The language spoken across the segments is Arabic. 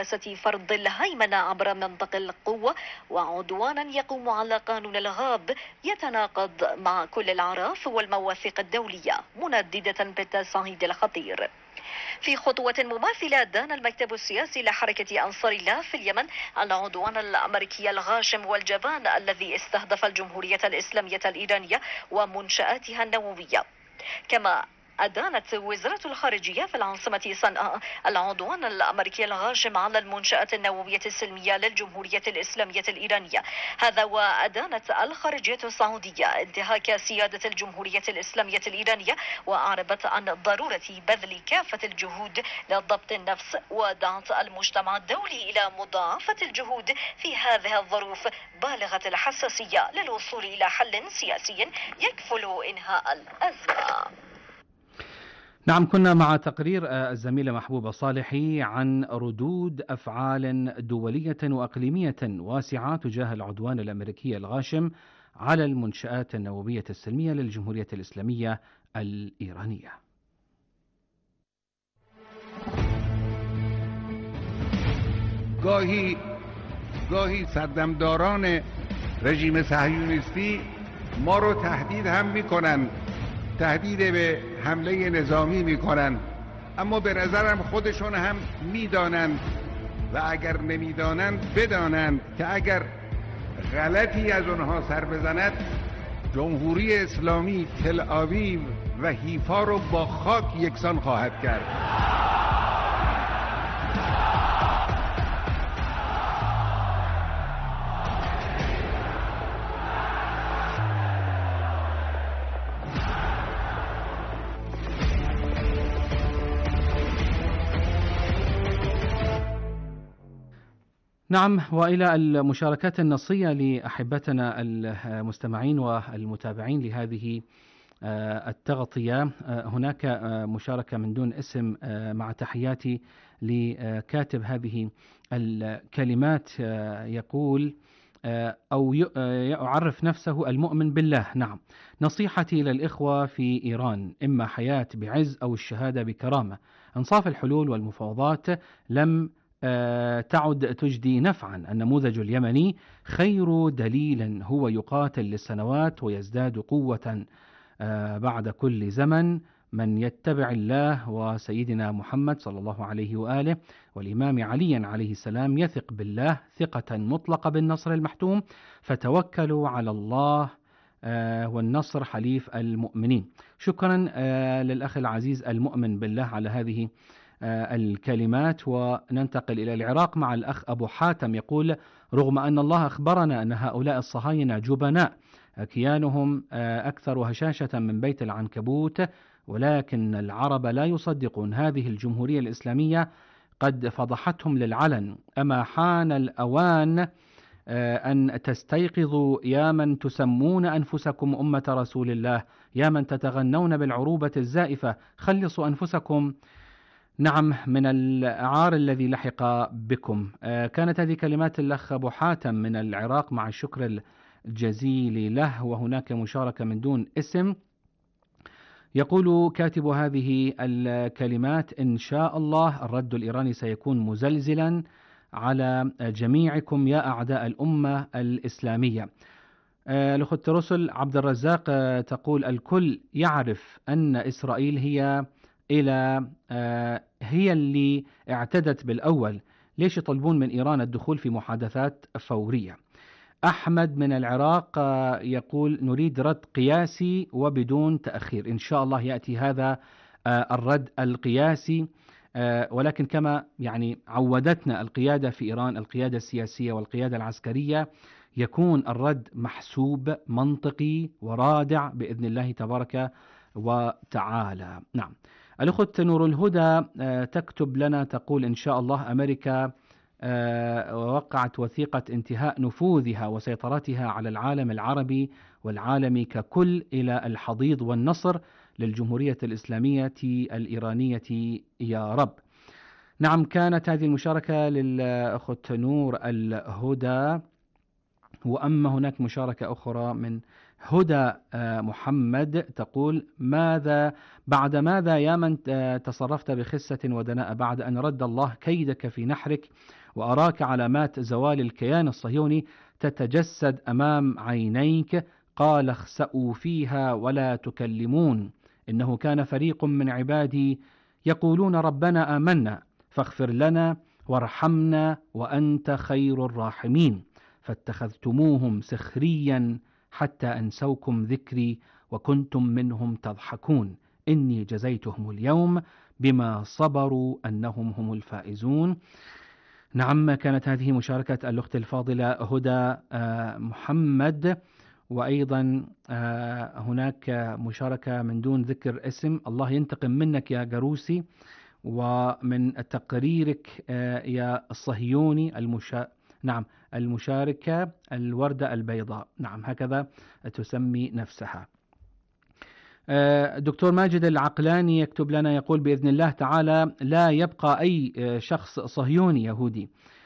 فرض الهيمنة عبر منطق القوة وعدوانا يقوم على قانون الغاب يتناقض مع كل الأعراف والمواثيق الدولية، منددة بالتصعيد الخطير. في خطوة مماثلة دان المكتب السياسي لحركة أنصار الله في اليمن العدوان الأمريكي الغاشم والجبان الذي استهدف الجمهورية الإسلامية الإيرانية ومنشآتها النووية. كما أدانت وزارة الخارجية في العاصمة صنعاء العدوان الأمريكي الغاشم على المنشآت النووية السلمية للجمهورية الإسلامية الإيرانية. هذا وأدانت الخارجية السعودية انتهاك سيادة الجمهورية الإسلامية الإيرانية، وأعربت عن ضرورة بذل كافة الجهود لضبط النفس، ودعت المجتمع الدولي إلى مضاعفة الجهود في هذه الظروف بالغة الحساسية للوصول إلى حل سياسي يكفل إنهاء الأزمة. نعم، كنا مع تقرير الزميلة محبوبة صالحي عن ردود أفعال دولية وأقليمية واسعة تجاه العدوان الأمريكي الغاشم على المنشآت النووية السلمية للجمهورية الإسلامية الإيرانية. گاهی سردمداران رژیم صهیونیستی ما رو تهدید هم میکنن، تهدید به حمله نظامی میکنن، اما به نظرم خودشون هم میدانند و اگر نمیدانند بدانند که اگر غلطی از اونها سر بزند جمهوری اسلامی تل آویو و حیفا رو با خاک یکسان خواهد کرد. نعم، وإلى المشاركات النصية لأحبتنا المستمعين والمتابعين لهذه التغطية. هناك مشاركة من دون اسم مع تحياتي لكاتب هذه الكلمات، يقول أو يعرف نفسه المؤمن بالله. نعم، نصيحتي للإخوة في إيران إما حياة بعز أو الشهادة بكرامة. انصاف الحلول والمفاوضات لم تعد تجدي نفعا. النموذج اليمني خير دليل هو يقاتل للسنوات ويزداد قوة بعد كل زمن. من يتبع الله وسيدنا محمد صلى الله عليه وآله والإمام علي عليه السلام يثق بالله ثقة مطلقة بالنصر المحتوم، فتوكلوا على الله والنصر حليف المؤمنين. شكرا للأخ العزيز المؤمن بالله على هذه الكلمات. وننتقل إلى العراق مع الأخ أبو حاتم، يقول: رغم أن الله أخبرنا أن هؤلاء الصهاينة جبناء كيانهم أكثر هشاشة من بيت العنكبوت، ولكن العرب لا يصدقون. هذه الجمهورية الإسلامية قد فضحتهم للعلن. أما حان الأوان أن تستيقظوا يا من تسمون أنفسكم أمة رسول الله، يا من تتغنون بالعروبة الزائفة، خلصوا أنفسكم نعم من العار الذي لحق بكم. كانت هذه كلمات الأخ أبو حاتم من العراق مع الشكر الجزيل له. وهناك مشاركة من دون اسم، يقول كاتب هذه الكلمات: إن شاء الله الرد الإيراني سيكون مزلزلا على جميعكم يا أعداء الأمة الإسلامية. الأخت رسل عبد الرزاق تقول: الكل يعرف أن إسرائيل هي اللي اعتدت بالأول، ليش يطلبون من إيران الدخول في محادثات فورية؟ أحمد من العراق يقول: نريد رد قياسي وبدون تأخير. إن شاء الله يأتي هذا الرد القياسي، ولكن كما عودتنا القيادة في إيران، القيادة السياسية والقيادة العسكرية، يكون الرد محسوب منطقي ورادع بإذن الله تبارك وتعالى. نعم. الأخت نور الهدى تكتب لنا تقول: إن شاء الله أمريكا وقعت وثيقة انتهاء نفوذها وسيطرتها على العالم العربي والعالم ككل إلى الحضيض والنصر للجمهورية الإسلامية الإيرانية يا رب. نعم، كانت هذه المشاركة للأخت نور الهدى. وأما هناك مشاركة أخرى من هدى محمد تقول: بعد ماذا يا من تصرفت بخسة ودناء، بعد أن رد الله كيدك في نحرك وأراك علامات زوال الكيان الصهيوني تتجسد أمام عينيك، قال: اخسأوا فيها ولا تكلمون، إنه كان فريق من عبادي يقولون ربنا آمنا فاغفر لنا وارحمنا وأنت خير الراحمين، فاتخذتموهم سخريا حتى أنسوكم ذكري وكنتم منهم تضحكون، إني جزيتهم اليوم بما صبروا أنهم هم الفائزون. نعم، كانت هذه مشاركة الأخت الفاضلة هدى محمد. وأيضا هناك مشاركة من دون ذكر اسم: الله ينتقم منك يا جروسي، ومن تقريرك يا الصهيوني المشاركة الوردة البيضاء، نعم هكذا تسمي نفسها. دكتور ماجد العقلاني يكتب لنا يقول: بإذن الله تعالى لا يبقى أي شخص صهيوني يهودي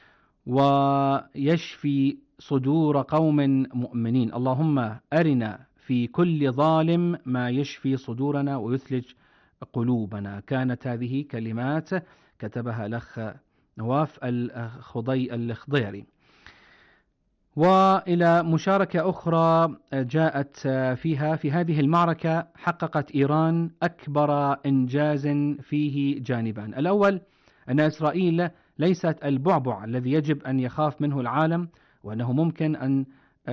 ويشفي صدور قوم مؤمنين، اللهم أرنا في كل ظالم ما يشفي صدورنا ويثلج قلوبنا. كانت هذه كلمات كتبها الأخ نواف الخضيري. وإلى مشاركة أخرى جاءت فيها: في هذه المعركة حققت إيران أكبر إنجاز فيه جانبان. الأول أن إسرائيل ليست البعبع الذي يجب أن يخاف منه العالم، وأنه ممكن أن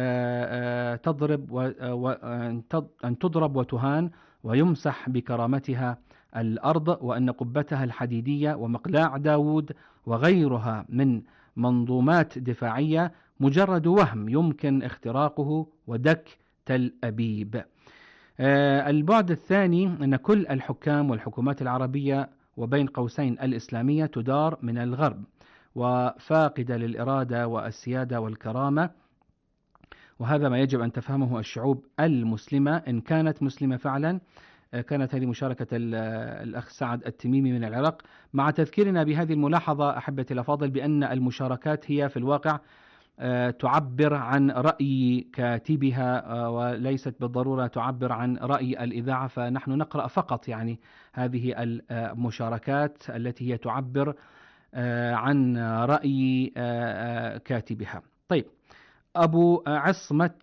تضرب وتهان ويمسح بكرامتها الأرض، وأن قبتها الحديدية ومقلاع داود وغيرها من منظومات دفاعية مجرد وهم يمكن اختراقه ودك تل أبيب. البعد الثاني أن كل الحكام والحكومات العربية وبين قوسين الإسلامية تدار من الغرب وفاقدة للإرادة والسيادة والكرامة، وهذا ما يجب أن تفهمه الشعوب المسلمة إن كانت مسلمة فعلا. كانت هذه مشاركة الأخ سعد التميمي من العراق، مع تذكيرنا بهذه الملاحظة أحبتي الأفاضل بأن المشاركات هي في الواقع تعبر عن رأي كاتبها وليست بالضرورة تعبر عن رأي الإذاعة، فنحن نقرأ فقط يعني هذه المشاركات التي هي تعبر عن رأي كاتبها. طيب، أبو عصمة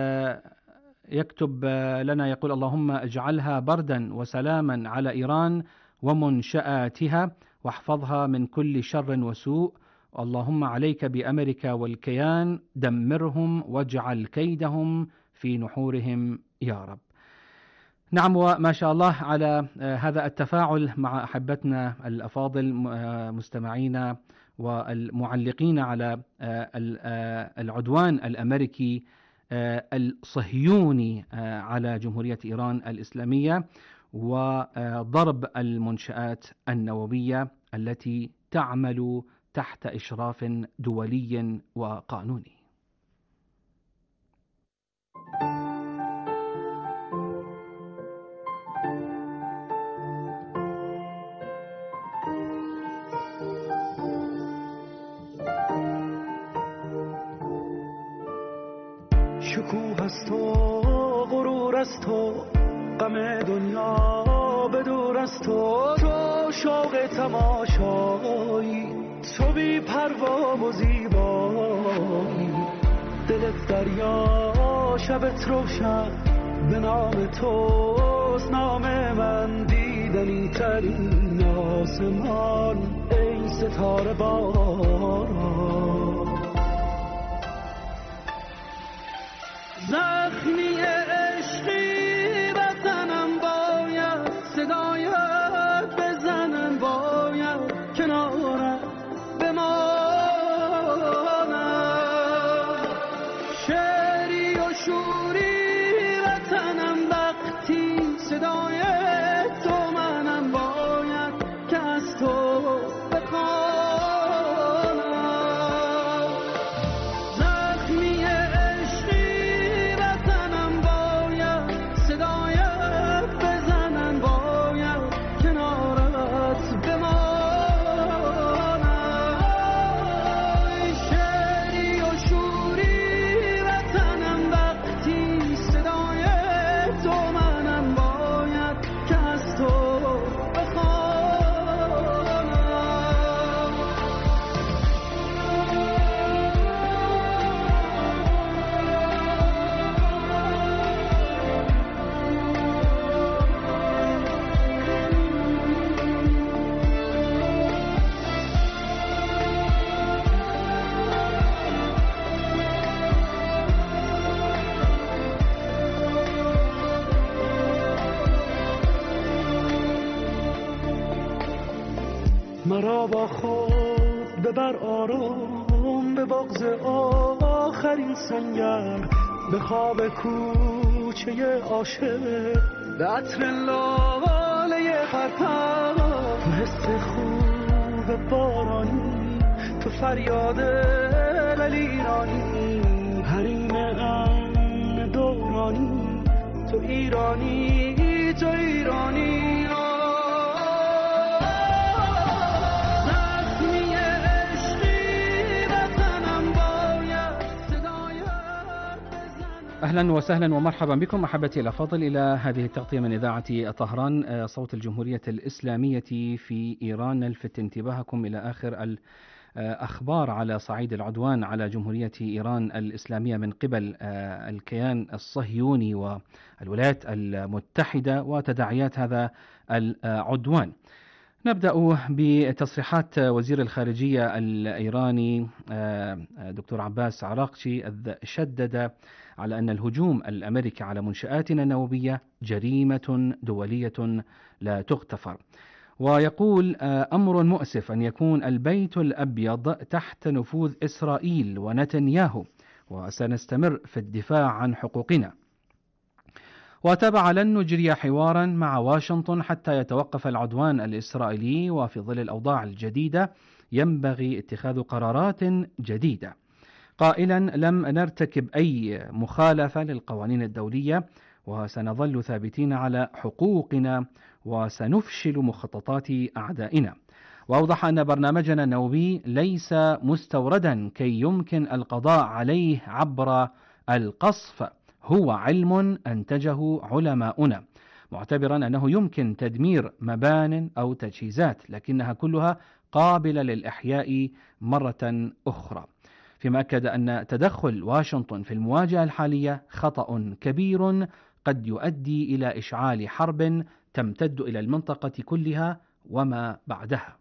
يكتب لنا يقول: اللهم اجعلها بردا وسلاما على إيران ومنشآتها واحفظها من كل شر وسوء، اللهم عليك بأمريكا والكيان، دمرهم واجعل كيدهم في نحورهم يا رب. نعم، وما شاء الله على هذا التفاعل مع أحبتنا الأفاضل مستمعينا والمعلقين على العدوان الأمريكي الصهيوني على جمهورية إيران الإسلامية وضرب المنشآت النووية التي تعمل تحت إشراف دولي وقانوني. شکوه است و غرور است و غم دنیا به دور است و تو شوق تماشایی، تو بی پروا و زیبایی، دلت دریا شبت روشن، به نام توست نام من، دیدنی ترین آسمان ای ستاره باران. زخمی عشقی بزنم باید، صدایت بزنم باید، کنارم بمانم، شعری و شوری وطنم وقتی صدای تو منم باید که از تو بخوانم. مرا با خود ببر آرام به بغض آخرین سنگر، به خواب کوچه عاشق، به عطر لاله پرپر، تو حس خوب بارانی، تو فریاد ایرانی، حریم امن دورانی، تو ایرانی، تو ایرانی. أهلا وسهلا ومرحبا بكم أحبتي الأفاضل إلى هذه التغطية من إذاعة طهران صوت الجمهورية الإسلامية في إيران. نلفت انتباهكم إلى آخر الأخبار على صعيد العدوان على جمهورية إيران الإسلامية من قبل الكيان الصهيوني والولايات المتحدة وتداعيات هذا العدوان. نبدأ بتصريحات وزير الخارجية الإيراني دكتور عباس عراقچي، شدد على أن الهجوم الأمريكي على منشآتنا النووية جريمة دولية لا تغتفر، ويقول أمر مؤسف أن يكون البيت الأبيض تحت نفوذ إسرائيل ونتنياهو، وسنستمر في الدفاع عن حقوقنا. وتابع لن نجري حوارا مع واشنطن حتى يتوقف العدوان الإسرائيلي، وفي ظل الأوضاع الجديدة ينبغي اتخاذ قرارات جديدة، قائلا لم نرتكب أي مخالفة للقوانين الدولية وسنظل ثابتين على حقوقنا وسنفشل مخططات أعدائنا. وأوضح أن برنامجنا النووي ليس مستوردا كي يمكن القضاء عليه عبر القصف، هو علم أنتجه علماؤنا، معتبرا أنه يمكن تدمير مبان أو تجهيزات لكنها كلها قابلة للإحياء مرة أخرى. فيما أكد أن تدخل واشنطن في المواجهة الحالية خطأ كبير قد يؤدي إلى إشعال حرب تمتد إلى المنطقة كلها وما بعدها.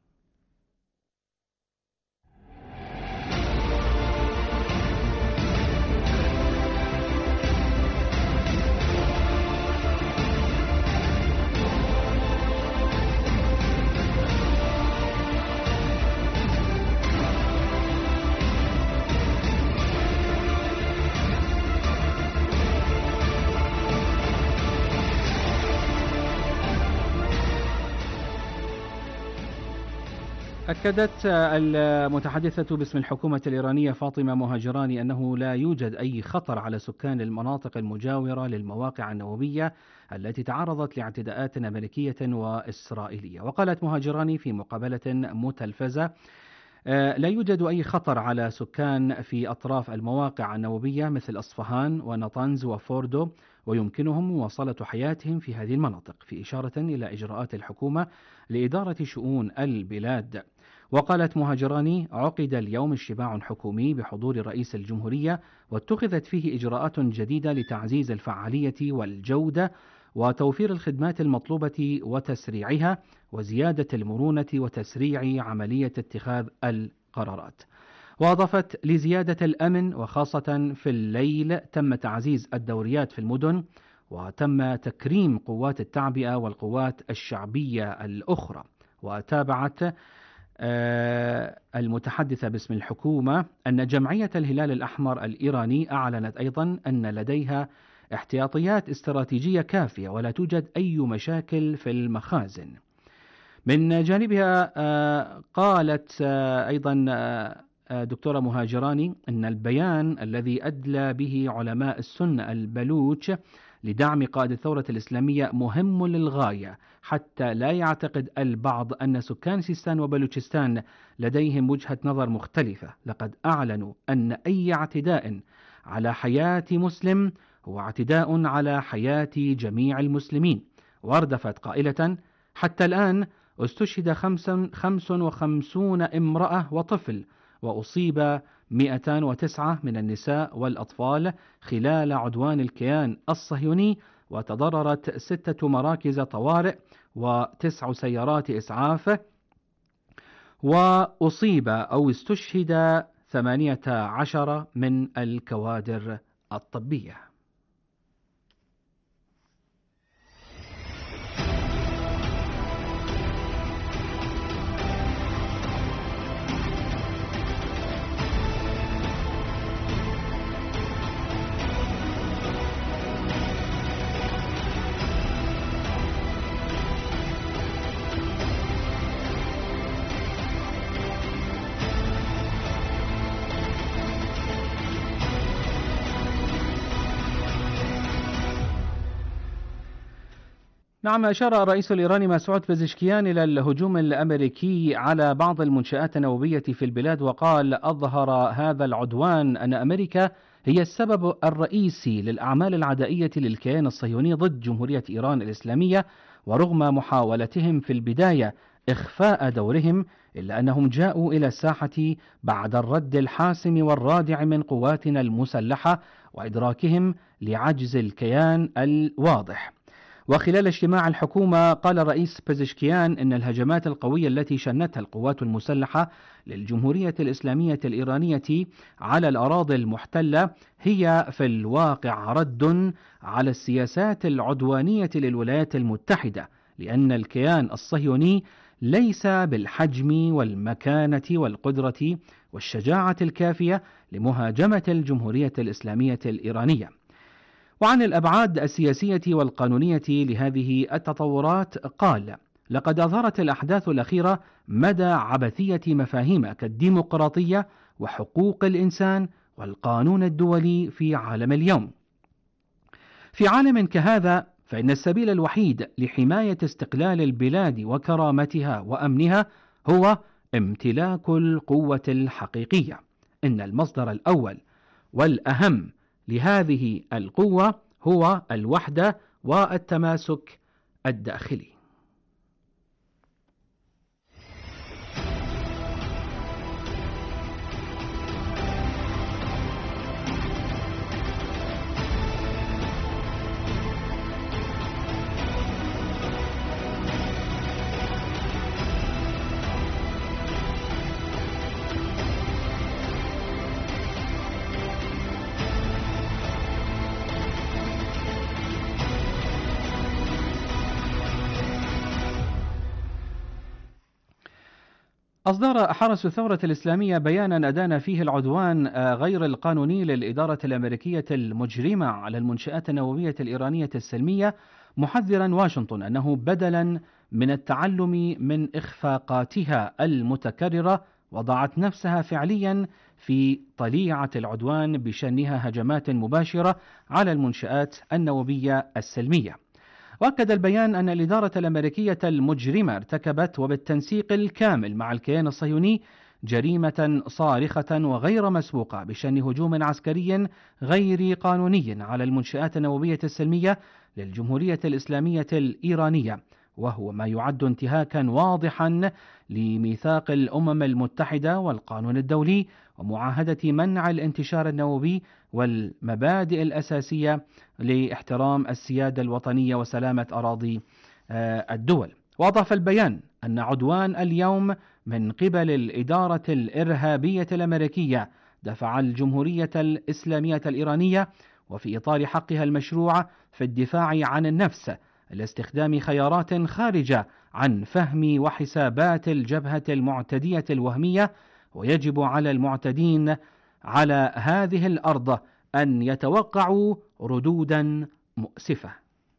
أكدت المتحدثة باسم الحكومة الإيرانية فاطمة مهاجراني أنه لا يوجد أي خطر على سكان المناطق المجاورة للمواقع النووية التي تعرضت لاعتداءات أمريكية وإسرائيلية. وقالت مهاجراني في مقابلة متلفزة لا يوجد أي خطر على سكان في أطراف المواقع النووية مثل أصفهان ونطنز وفوردو، ويمكنهم مواصلة حياتهم في هذه المناطق، في إشارة إلى إجراءات الحكومة لإدارة شؤون البلاد. وقالت مهاجراني عقد اليوم اجتماع حكومي بحضور رئيس الجمهورية واتخذت فيه إجراءات جديدة لتعزيز الفعالية والجودة وتوفير الخدمات المطلوبة وتسريعها وزيادة المرونة وتسريع عملية اتخاذ القرارات. وأضافت لزيادة الأمن وخاصة في الليل تم تعزيز الدوريات في المدن وتم تكريم قوات التعبئة والقوات الشعبية الأخرى. وتابعت المتحدثة باسم الحكومة أن جمعية الهلال الأحمر الإيراني أعلنت أيضا أن لديها احتياطيات استراتيجية كافية ولا توجد أي مشاكل في المخازن. من جانبها قالت أيضا دكتورة مهاجراني أن البيان الذي أدلى به علماء السنة البلوچ لدعم قائد الثورة الإسلامية مهم للغاية، حتى لا يعتقد البعض أن سكان سيستان وبلوچستان لديهم وجهة نظر مختلفة. لقد أعلنوا أن أي اعتداء على حياة مسلم هو اعتداء على حياة جميع المسلمين. واردفت قائلة حتى الآن استشهد 55 امرأة وطفل، وأصيب 209 من النساء والأطفال خلال عدوان الكيان الصهيوني، وتضررت 6 مراكز طوارئ و9 سيارات إسعاف، وأصيب أو استشهد 18 من الكوادر الطبية. نعم، أشار الرئيس الإيراني مسعود بزشكيان إلى الهجوم الأمريكي على بعض المنشآت النووية في البلاد، وقال: أظهر هذا العدوان أن أمريكا هي السبب الرئيسي للأعمال العدائية للكيان الصهيوني ضد جمهورية إيران الإسلامية، ورغم محاولتهم في البداية إخفاء دورهم، إلا أنهم جاءوا إلى الساحة بعد الرد الحاسم والرادع من قواتنا المسلحة وإدراكهم لعجز الكيان الواضح. وخلال اجتماع الحكومة قال الرئيس بزشكيان إن الهجمات القوية التي شنتها القوات المسلحة للجمهورية الإسلامية الإيرانية على الأراضي المحتلة هي في الواقع رد على السياسات العدوانية للولايات المتحدة، لأن الكيان الصهيوني ليس بالحجم والمكانة والقدرة والشجاعة الكافية لمهاجمة الجمهورية الإسلامية الإيرانية. وعن الأبعاد السياسية والقانونية لهذه التطورات قال: لقد أظهرت الأحداث الأخيرة مدى عبثية مفاهيم كالديمقراطية وحقوق الإنسان والقانون الدولي في عالم اليوم. في عالم كهذا فإن السبيل الوحيد لحماية استقلال البلاد وكرامتها وأمنها هو امتلاك القوة الحقيقية. إن المصدر الأول والأهم لهذه القوة هو الوحدة والتماسك الداخلي. أصدر حرس الثورة الإسلامية بيانا أدان فيه العدوان غير القانوني للإدارة الأمريكية المجرمة على المنشآت النووية الإيرانية السلمية، محذرا واشنطن أنه بدلا من التعلم من إخفاقاتها المتكررة وضعت نفسها فعليا في طليعة العدوان بشنها هجمات مباشرة على المنشآت النووية السلمية. وأكد البيان أن الإدارة الأمريكية المجرمة ارتكبت وبالتنسيق الكامل مع الكيان الصهيوني جريمة صارخة وغير مسبوقة بشن هجوم عسكري غير قانوني على المنشآت النووية السلمية للجمهورية الإسلامية الإيرانية، وهو ما يعد انتهاكا واضحا لميثاق الأمم المتحدة والقانون الدولي ومعاهدة منع الانتشار النووي والمبادئ الأساسية لاحترام السيادة الوطنية وسلامة أراضي الدول. وأضاف البيان أن عدوان اليوم من قبل الإدارة الإرهابية الأمريكية دفع الجمهورية الإسلامية الإيرانية وفي إطار حقها المشروع في الدفاع عن النفس لاستخدام خيارات خارجة عن فهم وحسابات الجبهة المعتدية الوهمية، ويجب على المعتدين على هذه الأرض أن يتوقعوا ردودا مؤسفة.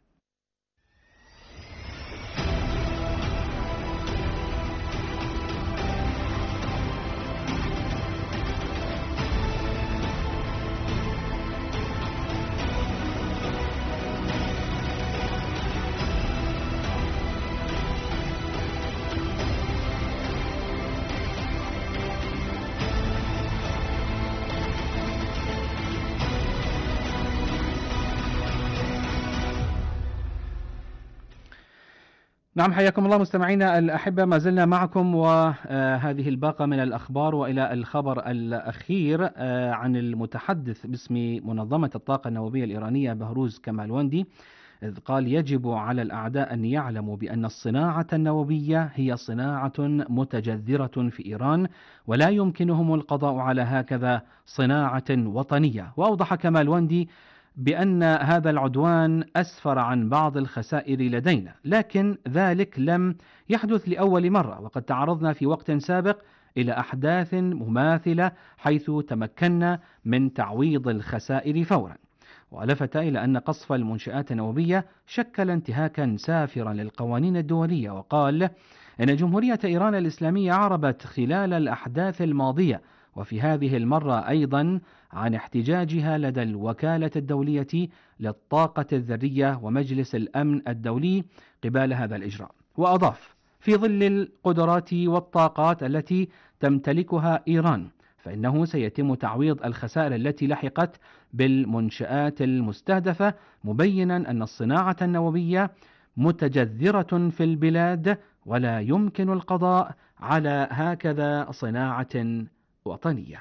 نعم، حياكم الله مستمعينا الأحبة، ما زلنا معكم وهذه الباقة من الأخبار، وإلى الخبر الأخير عن المتحدث باسم منظمة الطاقة النووية الإيرانية بهروز كمالوندي، إذ قال: يجب على الأعداء أن يعلموا بأن الصناعة النووية هي صناعة متجذرة في إيران، ولا يمكنهم القضاء على هكذا صناعة وطنية. وأوضح كمالوندي بأن هذا العدوان أسفر عن بعض الخسائر لدينا، لكن ذلك لم يحدث لأول مرة، وقد تعرضنا في وقت سابق إلى أحداث مماثلة حيث تمكنا من تعويض الخسائر فورا. ولفت إلى أن قصف المنشآت النووية شكل انتهاكا سافرا للقوانين الدولية، وقال إن جمهورية إيران الإسلامية أعربت خلال الأحداث الماضية وفي هذه المرة أيضا عن احتجاجها لدى الوكالة الدولية للطاقة الذرية ومجلس الأمن الدولي قبال هذا الإجراء. وأضاف: في ظل القدرات والطاقات التي تمتلكها إيران فإنه سيتم تعويض الخسائر التي لحقت بالمنشآت المستهدفة، مبينا أن الصناعة النووية متجذرة في البلاد ولا يمكن القضاء على هكذا صناعة وطنية.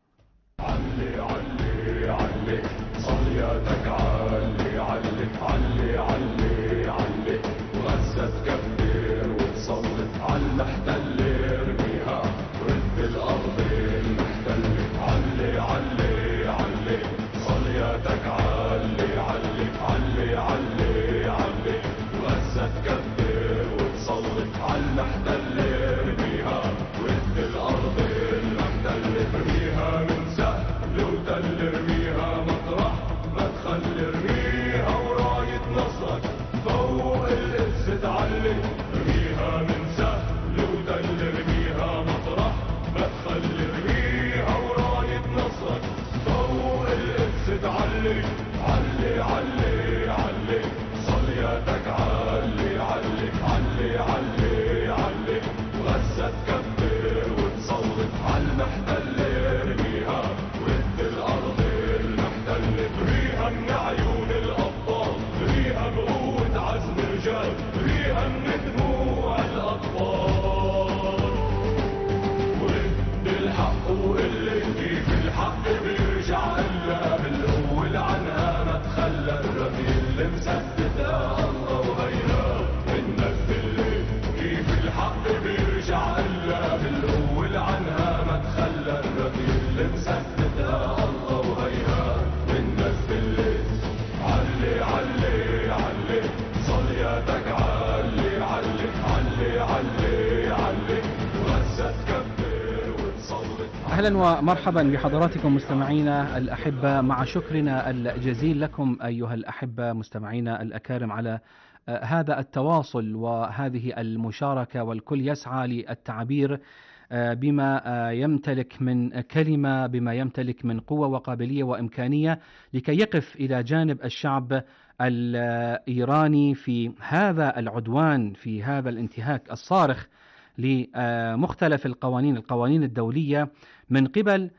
علي علي علي صلياتك علي علي علي علي علي وغزة تكبر وتصلي على المحتل ارميها ورد الأرض المحتلة. علي علي علي صلياتك علي علي علي علي علي وغزة تكبر وتصلي على المحتل ارميها ورد الأرض المحتلة. ارميها من سهل وتل ارميها مطرح ما تخلي ارميها وراية نصرك فوق القدس تعلي. ارميها من سهل وتل ارميها مطرح ما تخلي ارميها وراية نصرك فوق القدس تعلي. علي علي علي صلياتك علي علي علي علي علي وغزة تكبر وتصلي على المحتل ارميها ورد الأرض المحتلة. ارميها من عيون الأبطال ارميها بقوة عزم رجال ارميها من دموع الأطفال. ورد الحق وقلة كيف الحق بيرجع إلا بالقوة لعنها ما تخلى. الرمي اللي مسددها الله وغيرها الناس كيف الحق بيرجع إلا بالقوة لعنها ما تخلى. الرمي اللي مسددها الله وغيرها الناس علي علي علي صلياتك علي علي علي علي علي وغزة تكبر وتصلي. أهلا ومرحبا بحضراتكم مستمعينا الأحبة، مع شكرنا الجزيل لكم أيها الأحبة مستمعينا الأكارم على هذا التواصل وهذه المشاركة، والكل يسعى للتعبير بما يمتلك من كلمة، بما يمتلك من قوة وقابلية وإمكانية لكي يقف إلى جانب الشعب الإيراني في هذا العدوان، في هذا الانتهاك الصارخ لمختلف القوانين الدولية من قبل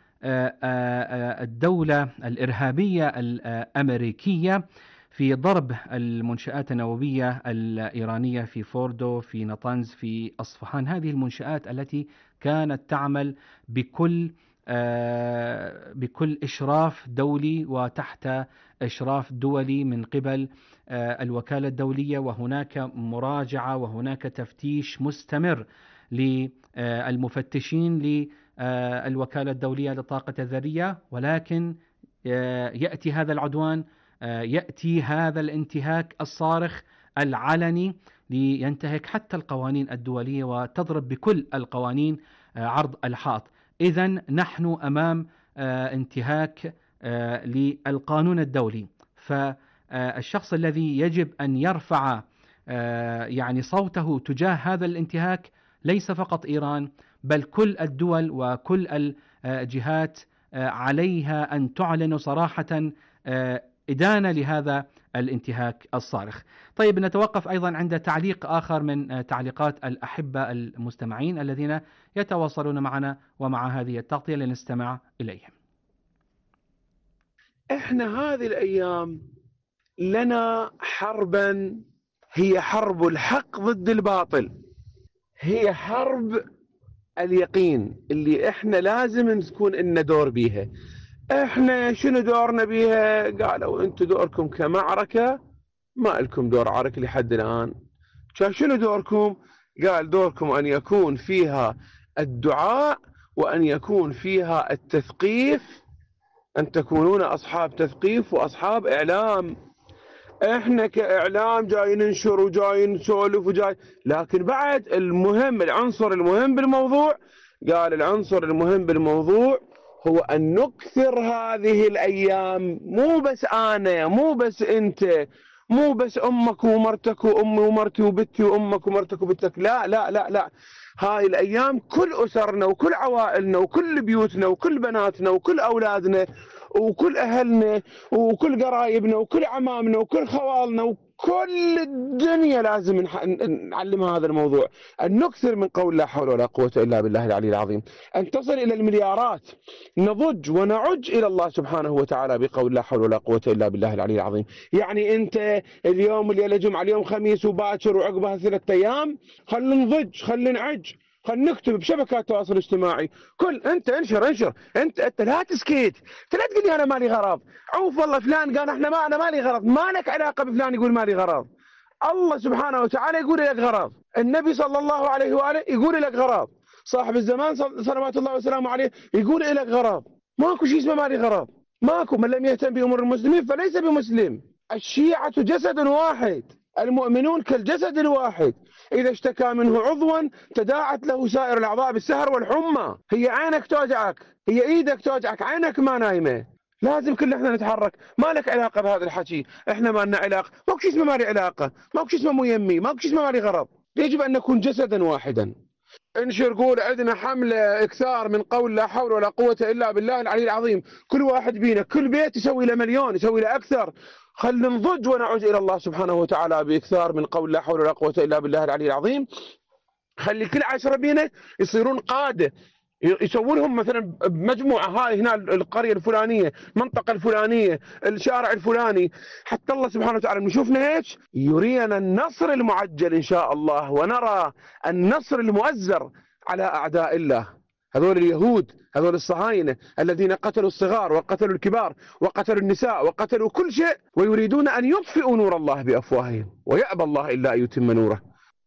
الدولة الإرهابية الأمريكية في ضرب المنشآت النووية الإيرانية في فوردو، في نطنز، في أصفهان. هذه المنشآت التي كانت تعمل بكل إشراف دولي وتحت إشراف دولي من قبل الوكالة الدولية، وهناك مراجعة وهناك تفتيش مستمر للمفتشين للوكالة الدولية للطاقة الذرية. ولكن يأتي هذا العدوان، يأتي هذا الانتهاك الصارخ العلني لينتهك حتى القوانين الدولية وتضرب بكل القوانين عرض الحائط. إذن نحن أمام انتهاك للقانون الدولي، فالشخص الذي يجب أن يرفع يعني صوته تجاه هذا الانتهاك ليس فقط إيران، بل كل الدول وكل الجهات عليها أن تعلن صراحة إدانة لهذا الانتهاك الصارخ. طيب، نتوقف أيضا عند تعليق آخر من تعليقات الأحبة المستمعين الذين يتواصلون معنا ومع هذه التغطية لنستمع إليهم. إحنا هذه الأيام لنا حربا، هي حرب الحق ضد الباطل، هي حرب اليقين اللي إحنا لازم نكون إن دور بيها. إحنا شنو دورنا بيها؟ قالوا أنتم دوركم كمعركة ما لكم دور عركة لحد الآن. شنو دوركم؟ قال دوركم أن يكون فيها الدعاء وأن يكون فيها التثقيف، أن تكونون أصحاب تثقيف وأصحاب إعلام. إحنا كإعلام جاي ننشر وجاي نسولف وجاي، لكن بعد المهم، العنصر المهم بالموضوع، قال العنصر المهم بالموضوع هو أن نكثر هذه الأيام، مو بس أنا، مو بس أنت، مو بس أمك ومرتك وأمي ومرتي وبتي وأمك ومرتك وبتك، لا لا لا لا، هاي الأيام كل أسرنا وكل عوائلنا وكل بيوتنا وكل بناتنا وكل أولادنا وكل أهلنا وكل قرايبنا وكل عمامنا وكل خوالنا وكل الدنيا لازم نعلمها هذا الموضوع، أن نكثر من قول لا حول ولا قوة إلا بالله العلي العظيم، أن تصل إلى المليارات، نضج ونعج إلى الله سبحانه وتعالى بقول لا حول ولا قوة إلا بالله العلي العظيم. يعني أنت اليوم الليلة جمعة، اليوم خميس وباكر وعقبها 3 أيام، خلينا نضج، خلينا نعج، خلينا نكتب بشبكات التواصل الاجتماعي، انت انشر انت لا تسكت، لا تقول لي انا مالي غرض، عوف والله فلان قال انا مالي غرض، ما لك علاقه بفلان يقول مالي غرض. الله سبحانه وتعالى يقول لك غرض، النبي صلى الله عليه واله يقول لك غرض، صاحب الزمان صلوات الله وسلامه عليه يقول لك غرض. ماكو شيء اسمه مالي غرض، ماكو. من لم يهتم بامور المسلمين فليس بمسلم. الشيعة جسد واحد، المؤمنون كالجسد الواحد، إذا اشتكى منه عضوا تداعت له سائر الأعضاء بالسهر والحمى. هي عينك توجعك، هي إيدك توجعك، عينك ما نايمة، لازم كلنا احنا نتحرك. ما لك علاقة بهذا الحكي، احنا ما لنا علاقة، ماكو شيء اسمه مالي علاقة، ماكو شيء اسمه ميمي، ماكو شيء اسمه مالي غرض. يجب أن نكون جسدا واحدا. انشر، قول عندنا حملة اكثار من قول لا حول ولا قوة إلا بالله العلي العظيم، كل واحد بينا كل بيت يسوي له مليون، يسوي له أكثر. خلنا نضج ونعود إلى الله سبحانه وتعالى بإكثار من قول لا حول ولا قوة إلا بالله العلي العظيم. خلي كل 10 بينا يصيرون قادة، يسوون لهم مثلا بمجموعة، هاي هنا القرية الفلانية، المنطقة الفلانية، الشارع الفلاني، حتى الله سبحانه وتعالى نشوفنا هيك يرينا النصر المعجل إن شاء الله، ونرى النصر المؤزر على أعداء الله، هذول اليهود، هذول الصهاينة الذين قتلوا الصغار وقتلوا الكبار وقتلوا النساء وقتلوا كل شيء، ويريدون أن يطفئوا نور الله بأفواههم ويأبى الله إلا أن يتم نوره.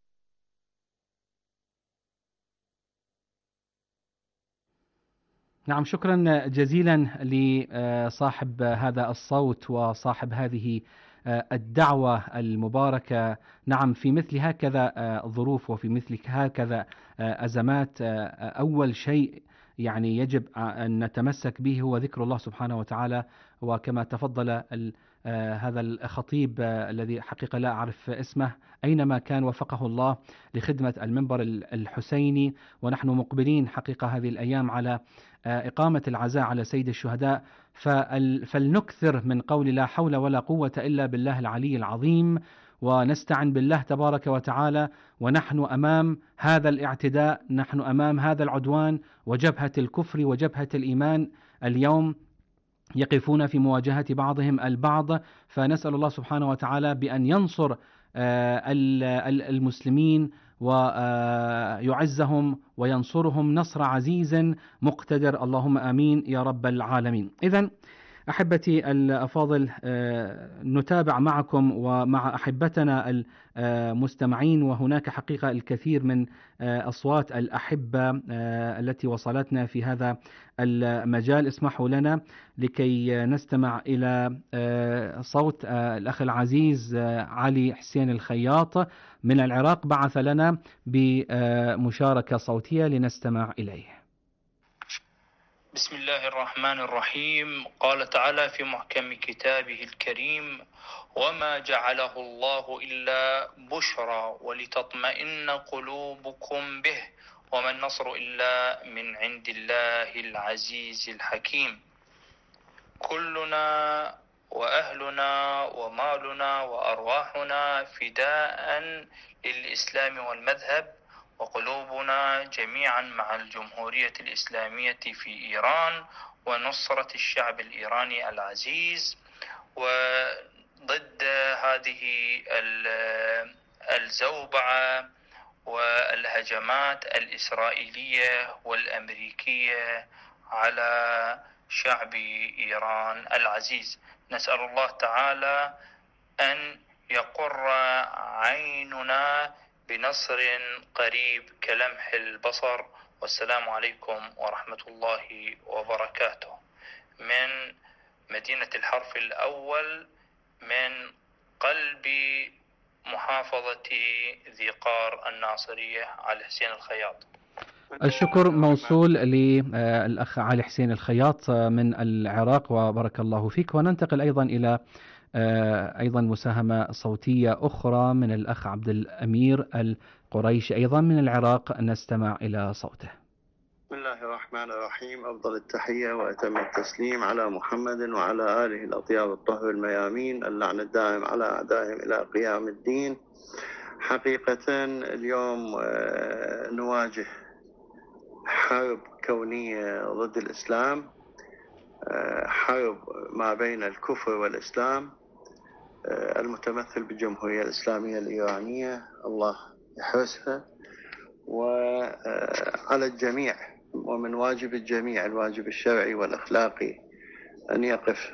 نعم، شكرا جزيلا لصاحب هذا الصوت وصاحب هذه الدعوة المباركة. نعم، في مثل هكذا ظروف وفي مثل هكذا أزمات، أول شيء يعني يجب أن نتمسك به هو ذكر الله سبحانه وتعالى. وكما تفضل هذا الخطيب الذي حقيقة لا أعرف اسمه، أينما كان وفقه الله لخدمة المنبر الحسيني، ونحن مقبلين حقيقة هذه الأيام على إقامة العزاء على سيد الشهداء، فلنكثر من قول لا حول ولا قوة إلا بالله العلي العظيم، ونستعن بالله تبارك وتعالى. ونحن أمام هذا الاعتداء، نحن أمام هذا العدوان، وجبهة الكفر وجبهة الإيمان اليوم يقفون في مواجهة بعضهم البعض. فنسأل الله سبحانه وتعالى بأن ينصر المسلمين ويعزهم وينصرهم نصر عزيز مقتدر، اللهم آمين يا رب العالمين. إذن أحبتي الأفاضل، نتابع معكم ومع أحبتنا المستمعين، وهناك حقيقة الكثير من أصوات الأحبة التي وصلتنا في هذا المجال. اسمحوا لنا لكي نستمع إلى صوت الأخ العزيز علي حسين الخياط من العراق، بعث لنا بمشاركة صوتية لنستمع إليه. بسم الله الرحمن الرحيم. قال تعالى في محكم كتابه الكريم: وما جعله الله إلا بشرى ولتطمئن قلوبكم به وما النصر إلا من عند الله العزيز الحكيم. كلنا وأهلنا ومالنا وأرواحنا فداء للإسلام والمذهب، وقلوبنا جميعا مع الجمهورية الإسلامية في إيران ونصرة الشعب الإيراني العزيز، وضد هذه الزوبعة والهجمات الإسرائيلية والأمريكية على شعب إيران العزيز. نسأل الله تعالى أن يقر عيننا بنصر قريب كلمح البصر. والسلام عليكم ورحمة الله وبركاته. من مدينة الحرف الأول من قلب محافظة ذي قار الناصرية، علي حسين الخياط. الشكر موصول للأخ علي حسين الخياط من العراق، وبارك الله فيك. وننتقل أيضا إلى أيضا مساهمة صوتية أخرى من الأخ عبد الأمير القريشي أيضا من العراق، نستمع إلى صوته. بسم الله الرحمن الرحيم. أفضل التحية وأتم التسليم على محمد وعلى آله الأطياب الطهر الميامين، اللعن الدائم على أعدائهم إلى قيام الدين. حقيقة اليوم نواجه حرب كونية ضد الإسلام، حرب ما بين الكفر والإسلام المتمثل بالجمهورية الإسلامية الإيرانية، الله يحرسها. وعلى الجميع ومن واجب الجميع، الواجب الشرعي والأخلاقي، أن يقف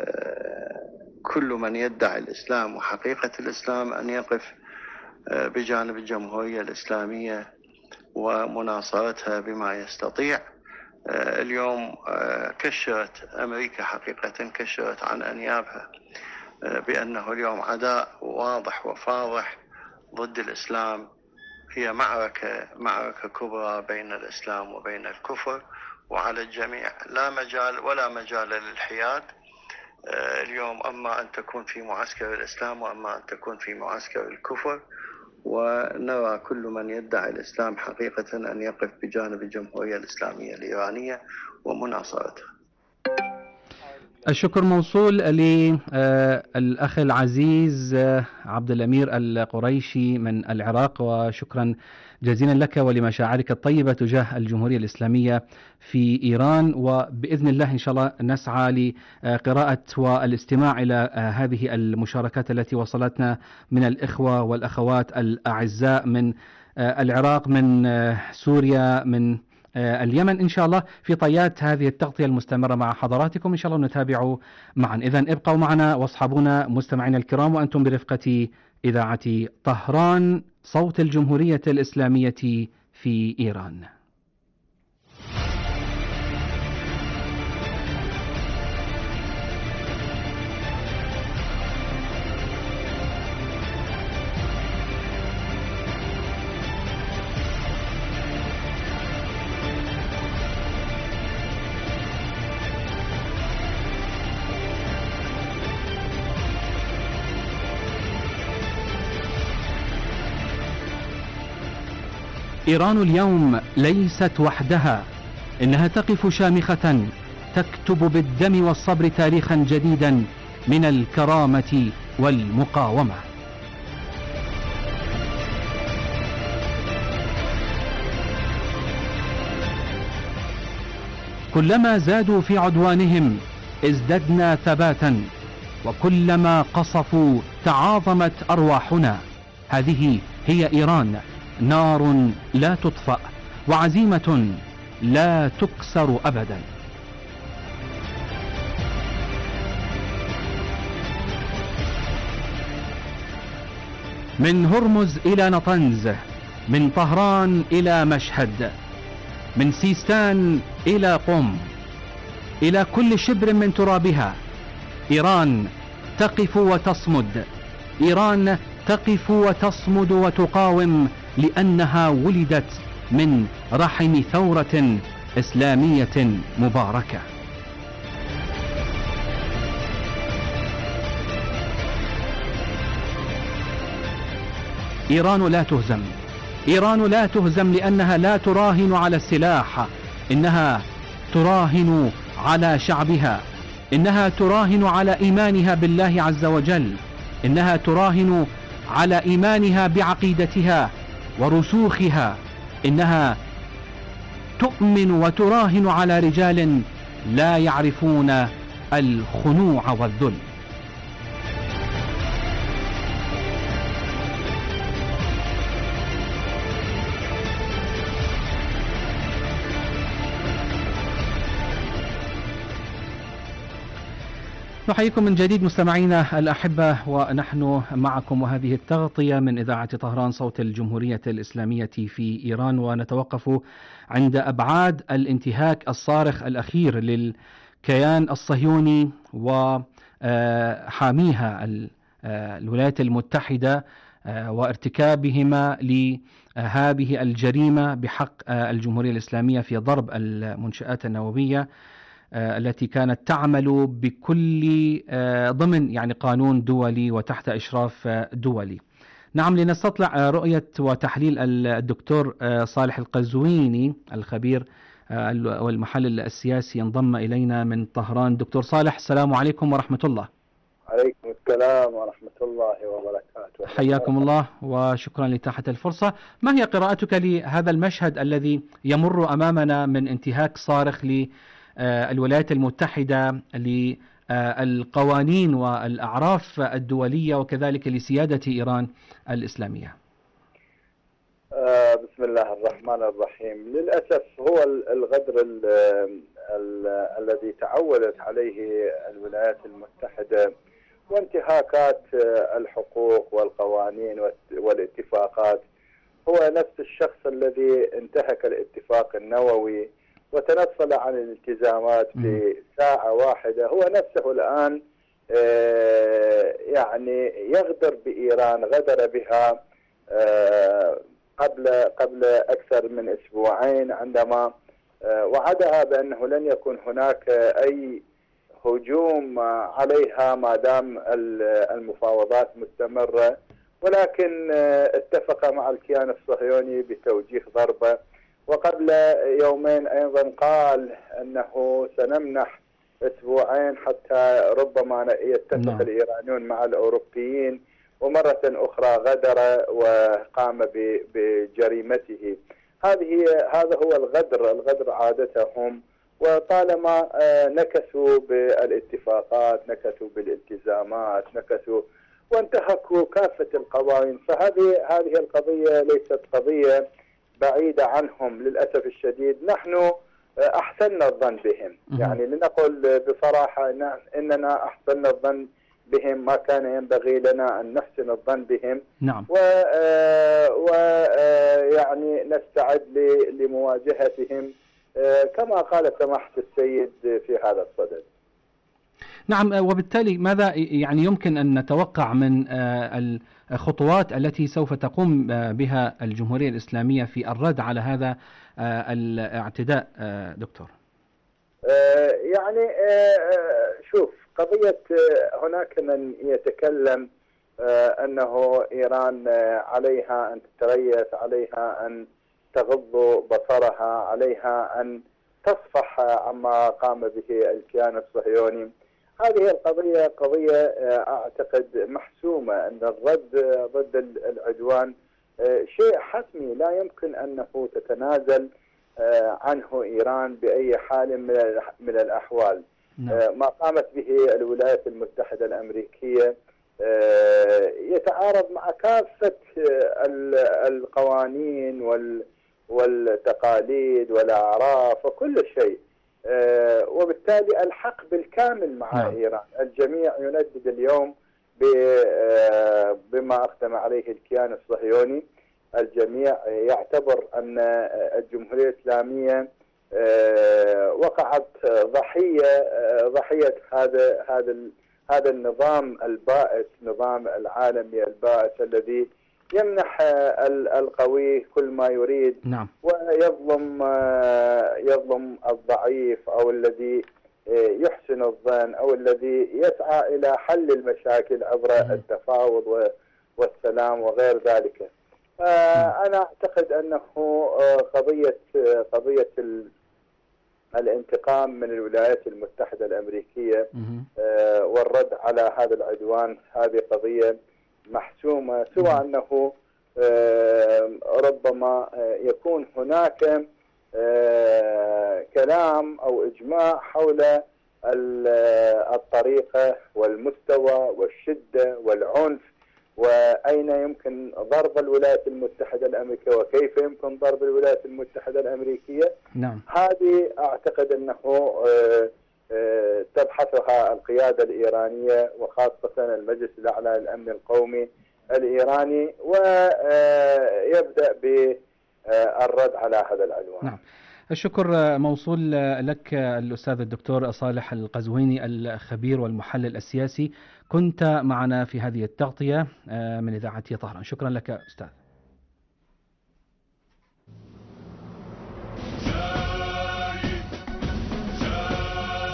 كل من يدعي الإسلام وحقيقة الإسلام، أن يقف بجانب الجمهورية الإسلامية ومناصرتها بما يستطيع. اليوم كشرت أمريكا، حقيقة كشرت عن أنيابها بأنه اليوم عداء واضح وفاضح ضد الإسلام. هي معركة كبرى بين الإسلام وبين الكفر، وعلى الجميع لا مجال ولا مجال للحياد اليوم، أما أن تكون في معسكر الإسلام وأما أن تكون في معسكر الكفر. ونرى كل من يدعي الإسلام حقيقة أن يقف بجانب الجمهورية الإسلامية الإيرانية ومناصرتها. الشكر موصول للأخ العزيز عبد الأمير القريشي من العراق، وشكرا جزيلا لك ولمشاعرك الطيبة تجاه الجمهورية الإسلامية في إيران. وبإذن الله إن شاء الله نسعى لقراءة والاستماع إلى هذه المشاركات التي وصلتنا من الإخوة والأخوات الأعزاء من العراق، من سوريا، من اليمن، إن شاء الله في طيات هذه التغطية المستمرة مع حضراتكم إن شاء الله نتابع معا. إذن ابقوا معنا واصحابونا مستمعينا الكرام، وأنتم برفقة إذاعة طهران صوت الجمهورية الإسلامية في إيران. إيران اليوم ليست وحدها، إنها تقف شامخة تكتب بالدم والصبر تاريخا جديدا من الكرامة والمقاومة. كلما زادوا في عدوانهم ازددنا ثباتا، وكلما قصفوا تعاظمت أرواحنا. هذه هي إيران، نار لا تطفأ وعزيمة لا تكسر أبدا. من هرمز إلى نطنز، من طهران إلى مشهد، من سيستان إلى قم، إلى كل شبر من ترابها إيران تقف وتصمد. إيران تقف وتصمد وتقاوم، لأنها ولدت من رحم ثورة إسلامية مباركة. إيران لا تهزم، إيران لا تهزم، لأنها لا تراهن على السلاح، إنها تراهن على شعبها، إنها تراهن على إيمانها بالله عز وجل، إنها تراهن على إيمانها بعقيدتها ورسوخها، إنها تؤمن وتراهن على رجال لا يعرفون الخنوع والذل. نحييكم من جديد مستمعينا الأحبة، ونحن معكم وهذه التغطية من إذاعة طهران صوت الجمهورية الإسلامية في إيران. ونتوقف عند أبعاد الانتهاك الصارخ الأخير للكيان الصهيوني وحاميها الولايات المتحدة وارتكابهما لهذه الجريمة بحق الجمهورية الإسلامية في ضرب المنشآت النووية التي كانت تعمل بكل ضمن يعني قانون دولي وتحت إشراف دولي. نعم، لنستطلع رؤية وتحليل الدكتور صالح القزويني الخبير والمحلل السياسي انضم إلينا من طهران. دكتور صالح، السلام عليكم ورحمة الله. عليكم السلام ورحمة الله وبركاته. حياكم الله وشكرا لإتاحة الفرصة. ما هي قراءتك لهذا المشهد الذي يمر أمامنا من انتهاك صارخ للولايات المتحدة للقوانين والأعراف الدولية وكذلك لسيادة إيران الإسلامية؟ بسم الله الرحمن الرحيم. للأسف هو الغدر الذي تعودت عليه الولايات المتحدة وانتهاكات الحقوق والقوانين والاتفاقات هو نفس الشخص الذي انتهك الاتفاق النووي وتنصل عن الالتزامات في ساعة واحدة. هو نفسه الآن يعني يغدر بإيران، غدر بها قبل أكثر من أسبوعين عندما وعدها بأنه لن يكون هناك أي هجوم عليها ما دام المفاوضات مستمرة، ولكن اتفق مع الكيان الصهيوني بتوجيه ضربة. وقبل يومين أيضا قال أنه سنمنح أسبوعين حتى ربما يتفق الإيرانيون مع الأوروبيين، ومرة أخرى غدر وقام بجريمته. هذا هو الغدر عادتهم، وطالما نكثوا بالاتفاقات، نكثوا بالالتزامات، نكثوا وانتهكوا كافة القوانين، فهذه القضية ليست قضية بعيدة عنهم للأسف الشديد. نحن أحسننا الظن بهم، يعني لنقل بصراحة إننا أحسننا الظن بهم، ما كان ينبغي لنا أن نحسن الظن بهم. نعم. ويعني نستعد لمواجهتهم كما قال سماحة السيد في هذا الصدد. نعم، وبالتالي ماذا يعني يمكن أن نتوقع من الخطوات التي سوف تقوم بها الجمهورية الإسلامية في الرد على هذا الاعتداء دكتور؟ يعني شوف، قضية هناك من يتكلم أنه إيران عليها أن تتريث، عليها أن تغض بصرها، عليها أن تصفح عما قام به الكيان الصهيوني. هذه القضية قضية أعتقد محسومة، أن الرد ضد العدوان شيء حتمي لا يمكن أنه تتنازل عنه إيران بأي حال من الأحوال. ما قامت به الولايات المتحدة الأمريكية يتعارض مع كافة القوانين والتقاليد والأعراف وكل شيء، وبالتالي الحق بالكامل مع إيران. الجميع يندد اليوم بما أقدم عليه الكيان الصهيوني. الجميع يعتبر أن الجمهورية الإسلامية وقعت ضحية هذا النظام البائس، نظام العالمي البائس الذي يمنح القوي كل ما يريد. نعم. ويظلم الضعيف أو الذي يحسن الظن أو الذي يسعى إلى حل المشاكل عبر التفاوض والسلام وغير ذلك. أنا أعتقد أنه قضية الانتقام من الولايات المتحدة الأمريكية والرد على هذا العدوان هذه قضية محسومة، سوى أنه ربما يكون هناك كلام أو إجماع حول الطريقة والمستوى والشدة والعنف، وأين يمكن ضرب الولايات المتحدة الأمريكية وكيف يمكن ضرب الولايات المتحدة الأمريكية. نعم. هذه أعتقد أنه تبحثها القيادة الإيرانية وخاصة المجلس الأعلى للأمن القومي الإيراني، ويبدأ بالرد على هذا العدوان. نعم. الشكر موصول لك الأستاذ الدكتور صالح القزويني الخبير والمحلل السياسي، كنت معنا في هذه التغطية من إذاعة طهران. شكرا لك أستاذ.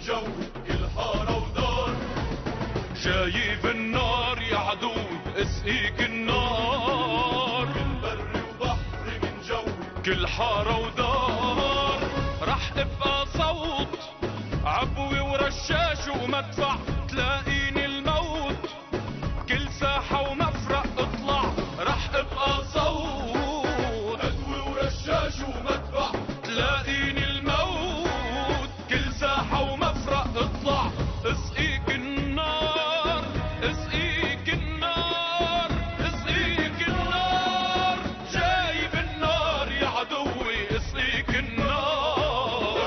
جو كل حارة ودار. شايف النار يا عدو اسقيك النار، من بر وبحر من جو كل حارة ودار. رح ابقى صوت عبوي ورشاش ومدفع، تلاقيني الموت كل ساحة ومفرق اطلع. رح ابقى صوت عبوي ورشاش ومدفع، تلاقيني الموت كل ساحة ومفرق اطلع. اسقيك النار اسقيك النار اسقيك النار، جايب النار يا عدوي اسقيك النار.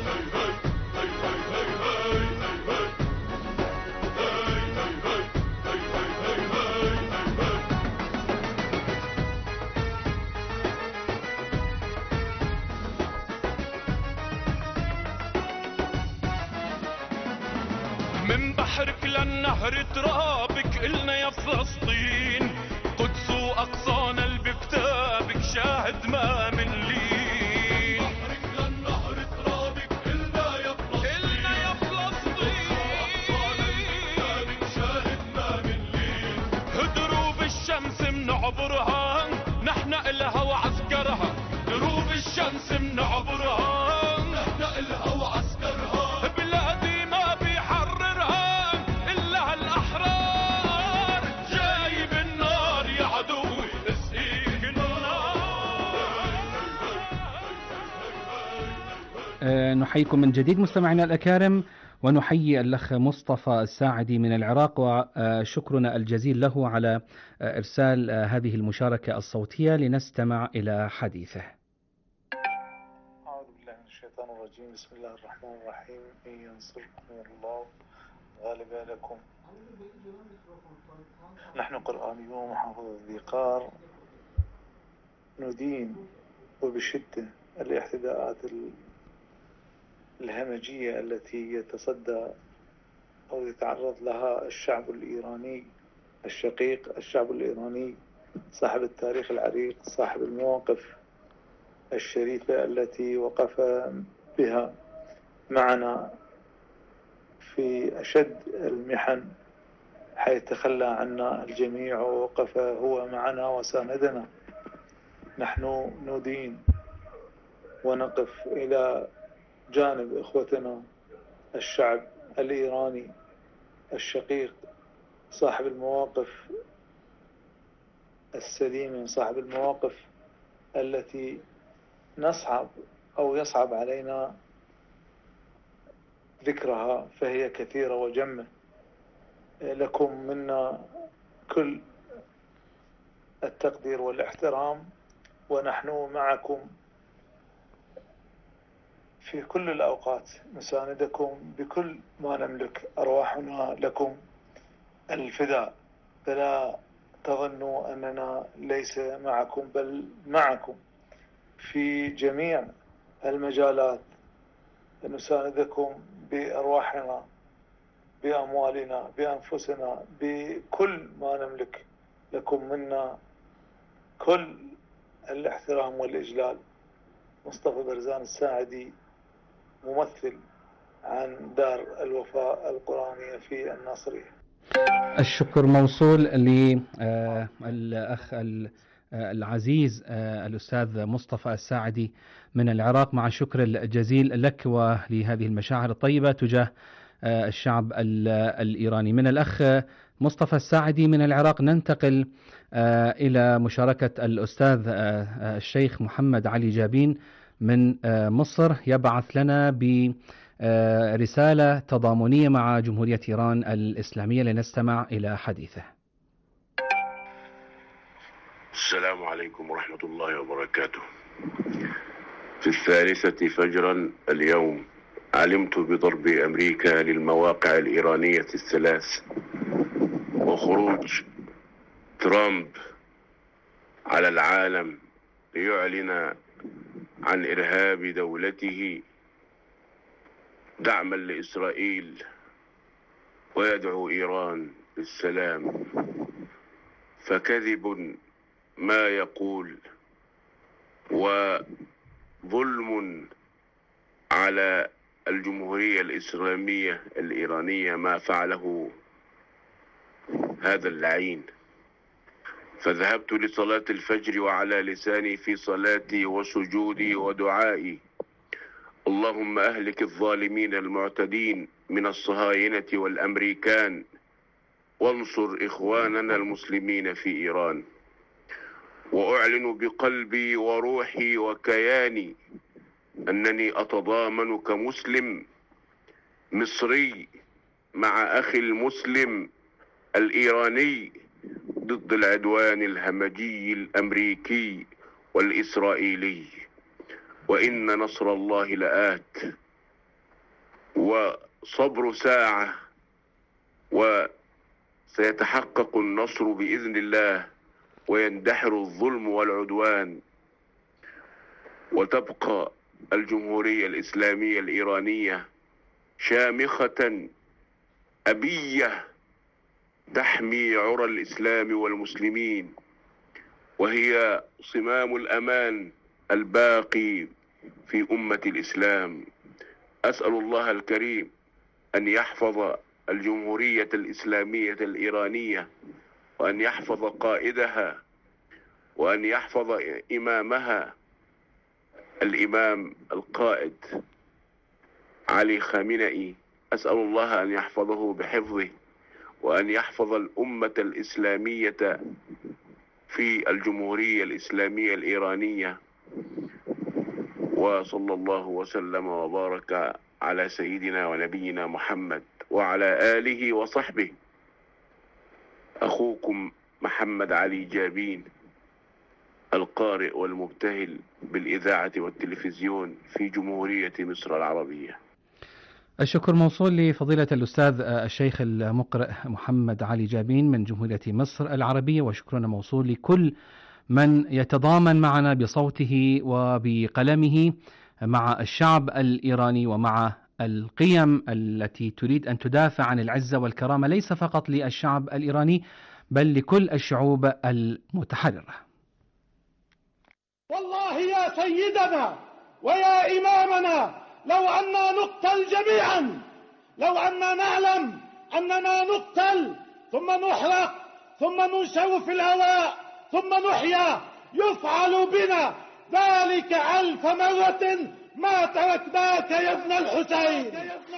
من بحرك للنهر ترابك إلنا يا فلسطين، قدس وأقصانا اللي بكتابك شاهد ما من لين. بحرك للنهر ترابك إلنا يا فلسطين، إلنا يا فلسطين، وأقصانا اللي بكتابك شاهد ما من لين. دروب الشمس منعبرها نحن إلها وعسكرها، دروب الشمس منعبرها نحن إلها وعسكرها. بلادي ما بيحررها إلا الأحرار، جايب النار يا عدوي اسقيك النار. نحييكم من جديد مستمعينا الأكارم، ونحيي الأخ مصطفى الساعدي من العراق، وشكرنا الجزيل له على إرسال هذه المشاركة الصوتية لنستمع إلى حديثه. أعوذ بالله من الشيطان الرجيم. بسم الله الرحمن الرحيم. إن ينصركم الله غالب لكم. نحن قرآنيون محافظة ذي قار ندين وبشدة الاعتداءات الهمجية التي يتصدى أو يتعرض لها الشعب الإيراني الشقيق، الشعب الإيراني صاحب التاريخ العريق، صاحب المواقف الشريفة التي وقف بها معنا في أشد المحن، حيث تخلى عنا الجميع ووقف هو معنا وساندنا. نحن ندين ونقف إلى جانب إخوتنا الشعب الإيراني الشقيق، صاحب المواقف السليمة، صاحب المواقف التي نصعب أو يصعب علينا ذكرها، فهي كثيرة وجمة. لكم منا كل التقدير والاحترام، ونحن معكم في كل الأوقات، نساندكم بكل ما نملك، أرواحنا لكم الفداء. فلا تظنوا أننا ليس معكم، بل معكم في جميع المجالات، نساندكم بأرواحنا، بأموالنا، بأنفسنا، بكل ما نملك. لكم منا كل الاحترام والإجلال. مصطفى برزان الساعدي، ممثل عن دار الوفاء القرآنية في الناصرية. الشكر موصول للأخ العزيز الأستاذ مصطفى الساعدي من العراق، مع الشكر الجزيل لك ولهذه المشاعر الطيبة تجاه الشعب الإيراني. من الأخ مصطفى الساعدي من العراق ننتقل إلى مشاركة الأستاذ الشيخ محمد علي جابين من مصر، يبعث لنا برسالة تضامنية مع جمهورية إيران الإسلامية، لنستمع إلى حديثه. السلام عليكم ورحمة الله وبركاته. في 3 فجرا اليوم علمت بضرب أمريكا للمواقع الإيرانية 3 وخروج ترامب على العالم ليعلن عن إرهاب دولته دعما لإسرائيل ويدعو إيران بالسلام. فكذب ما يقول وظلم على الجمهورية الإسلامية الإيرانية ما فعله هذا اللعين، فذهبت لصلاة الفجر وعلى لساني في صلاتي وسجودي ودعائي: اللهم أهلك الظالمين المعتدين من الصهاينة والأمريكان، وانصر إخواننا المسلمين في إيران. وأعلن بقلبي وروحي وكياني أنني أتضامن كمسلم مصري مع أخي المسلم الإيراني ضد العدوان الهمجي الأمريكي والإسرائيلي، وإن نصر الله لآت، وصبر ساعة وسيتحقق النصر بإذن الله، ويندحر الظلم والعدوان، وتبقى الجمهورية الإسلامية الإيرانية شامخة أبية تحمي عرى الإسلام والمسلمين، وهي صمام الأمان الباقي في أمة الإسلام. أسأل الله الكريم أن يحفظ الجمهورية الإسلامية الإيرانية، وأن يحفظ قائدها، وأن يحفظ إمامها الإمام القائد علي خامنئي. أسأل الله أن يحفظه بحفظه، وأن يحفظ الأمة الإسلامية في الجمهورية الإسلامية الإيرانية. وصلى الله وسلم وبارك على سيدنا ونبينا محمد وعلى آله وصحبه. أخوكم محمد علي جابين، القارئ والمبتهل بالإذاعة والتلفزيون في جمهورية مصر العربية. الشكر موصول لفضيلة الأستاذ الشيخ المقرئ محمد علي جابين من جمهورية مصر العربية، وشكرنا موصول لكل من يتضامن معنا بصوته وبقلمه مع الشعب الإيراني ومع القيم التي تريد أن تدافع عن العزة والكرامة ليس فقط للشعب الإيراني بل لكل الشعوب المتحررة. والله يا سيدنا ويا إمامنا لو أننا نقتل جميعا، لو أننا نعلم أننا نقتل ثم نحرق ثم ننشو في الهواء ثم نحيا يفعل بنا ذلك 1000 مرة ما تركناك يا ابن الحسين.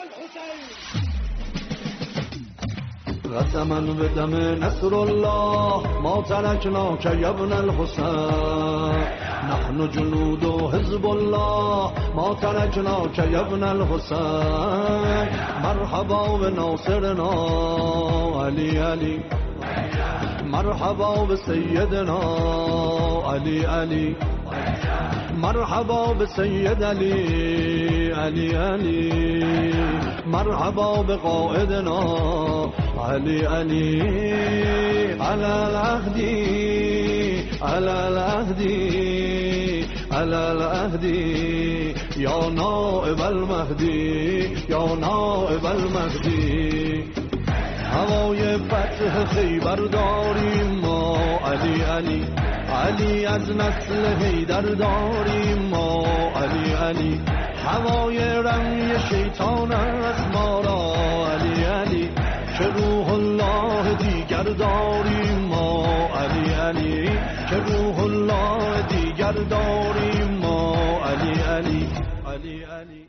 قسما بدم نصر الله ما تركناك يا ابن الحسين، نحن جنود حزب الله ما تركناك يا ابن الحسين. مرحبا بناصرنا علي علي، مرحبا بسيدنا علي علي، مرحبا بسيد علي علي علي، مرحبا بقائدنا علي علي. على العهد على العهد على العهد يا نائب المهدي يا نائب المهدي. هوای فتح خیبر داریم ما علی علی علی، از نسل حیدر داریم ما علی علی. هوای رمی شیطان از ما را علی علی، که روح الله دیگر داریم ما علی علی، که روح الله دیگر داریم ما علی علی علی علی.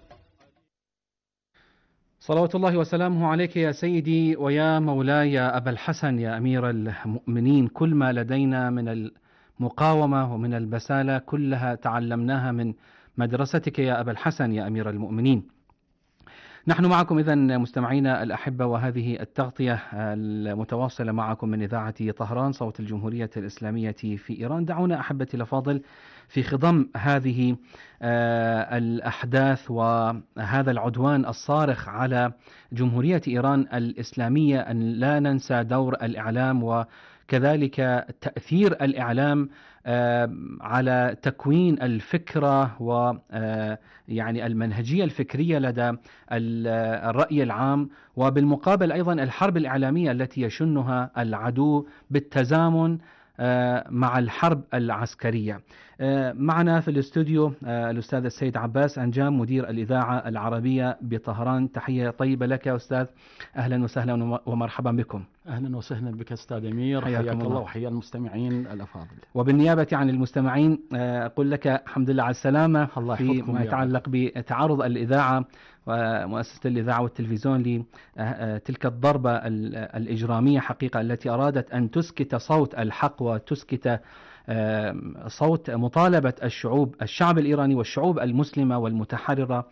صلوات الله وسلامه عليك يا سيدي ويا مولاي يا أبا الحسن يا أمير المؤمنين. كل ما لدينا من المقاومة ومن البسالة كلها تعلمناها من مدرستك يا أبا الحسن يا أمير المؤمنين. نحن معكم إذن مستمعينا الأحبة، وهذه التغطية المتواصلة معكم من إذاعة طهران صوت الجمهورية الإسلامية في إيران. دعونا أحبتي الأفاضل في خضم هذه الأحداث وهذا العدوان الصارخ على جمهورية إيران الإسلامية أن لا ننسى دور الإعلام وكذلك تأثير الإعلام على تكوين الفكرة ويعني المنهجية الفكرية لدى الرأي العام، وبالمقابل أيضا الحرب الإعلامية التي يشنها العدو بالتزامن مع الحرب العسكرية. معنا في الاستوديو الأستاذ السيد عباس أنجام مدير الإذاعة العربية بطهران. تحية طيبة لك يا أستاذ، أهلا وسهلا ومرحبا بكم. أهلا وسهلا بك أستاذ أمير، حياك الله وحيا المستمعين الأفاضل. وبالنيابة عن المستمعين أقول لك الحمد لله على السلامة فيما يتعلق بتعرض الإذاعة ومؤسسة الإذاعة والتلفزيون لتلك الضربة الإجرامية حقيقة التي أرادت أن تسكت صوت الحق وتسكت صوت مطالبة الشعب الإيراني والشعوب المسلمة والمتحررة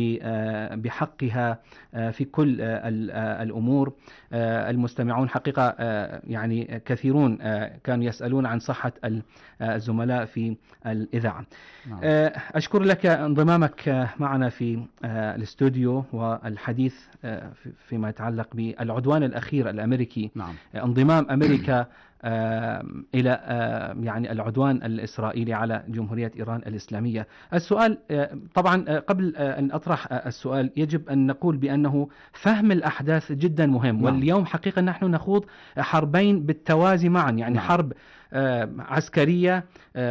بحقها في كل الأمور. المستمعون حقيقة يعني كثيرون كانوا يسألون عن صحة الزملاء في الإذاعة. أشكر لك انضمامك معنا في الاستوديو والحديث فيما يتعلق بالعدوان الأخير الأمريكي. انضمام أمريكا إلى يعني العدوان الإسرائيلي على جمهورية إيران الإسلامية. السؤال طبعا قبل أن أطرح السؤال يجب أن نقول بأنه فهم الأحداث جدا مهم. واليوم حقيقة نحن نخوض حربين بالتوازي معا، يعني حرب عسكرية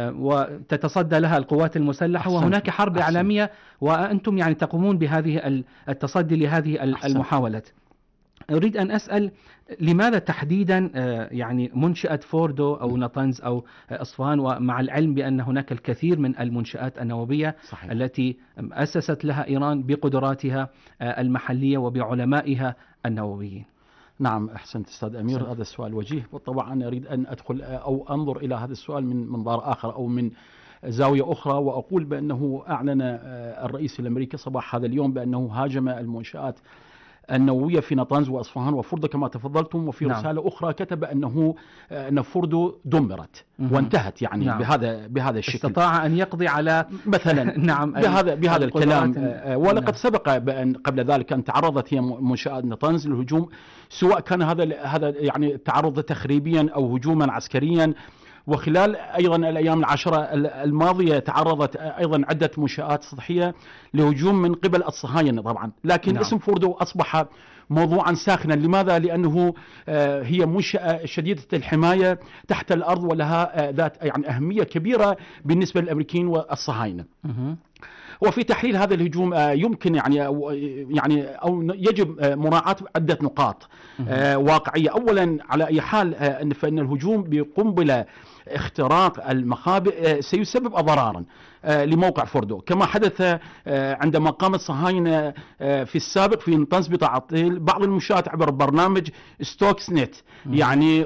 وتتصدى لها القوات المسلحة، وهناك حرب إعلامية وأنتم يعني تقومون بهذه التصدي لهذه المحاولات. أريد أن أسأل لماذا تحديدا يعني منشأة فوردو أو نطنز أو أصفهان، ومع العلم بأن هناك الكثير من المنشآت النووية التي أسست لها إيران بقدراتها المحلية وبعلمائها النوويين؟ نعم، أحسنت أستاذ أمير، هذا السؤال وجيه. وطبعا أنا أريد أن أدخل أو أنظر إلى هذا السؤال من منظار آخر أو من زاوية أخرى، وأقول بأنه أعلن الرئيس الأمريكي صباح هذا اليوم بأنه هاجم المنشآت النووية في نطنز وأصفهان وفوردو كما تفضلتم، وفي رسالة أخرى كتب أن فوردو دمرت وانتهت يعني بهذا الشكل. استطاع أن يقضي على مثلا نعم بهذا الكلام. ولقد سبق بأن قبل ذلك أن تعرضت هي منشآت نطنز للهجوم، سواء كان هذا يعني تعرض تخريبيا أو هجوما عسكريا. وخلال أيضا الأيام العشرة الماضية تعرضت أيضا عدة منشآت سطحية لهجوم من قبل الصهاينة طبعا، لكن اسم فوردو أصبح موضوعا ساخنا. لماذا؟ لأنه هي منشأة شديدة الحماية تحت الأرض ولها ذات يعني أهمية كبيرة بالنسبة للأمريكيين والصهاينة. وفي تحليل هذا الهجوم يمكن يعني أو يجب مراعاة عدة نقاط واقعية. أولا على أي حال فإن الهجوم بقنبلة اختراق المخابئ سيسبب أضرارا لموقع فوردو، كما حدث عندما قام الصهاينة في السابق في نطنز بتعطيل بعض المنشآت عبر برنامج ستوكس نت يعني،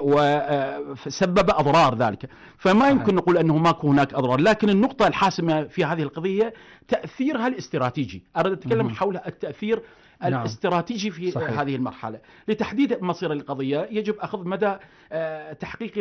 وسبب أضرار ذلك. فما يمكن نقول أنه ماكو هناك أضرار، لكن النقطة الحاسمة في هذه القضية تأثيرها الاستراتيجي. أريد أتكلم حول التأثير الاستراتيجي في هذه المرحلة. لتحديد مصير القضية يجب أخذ مدى تحقيق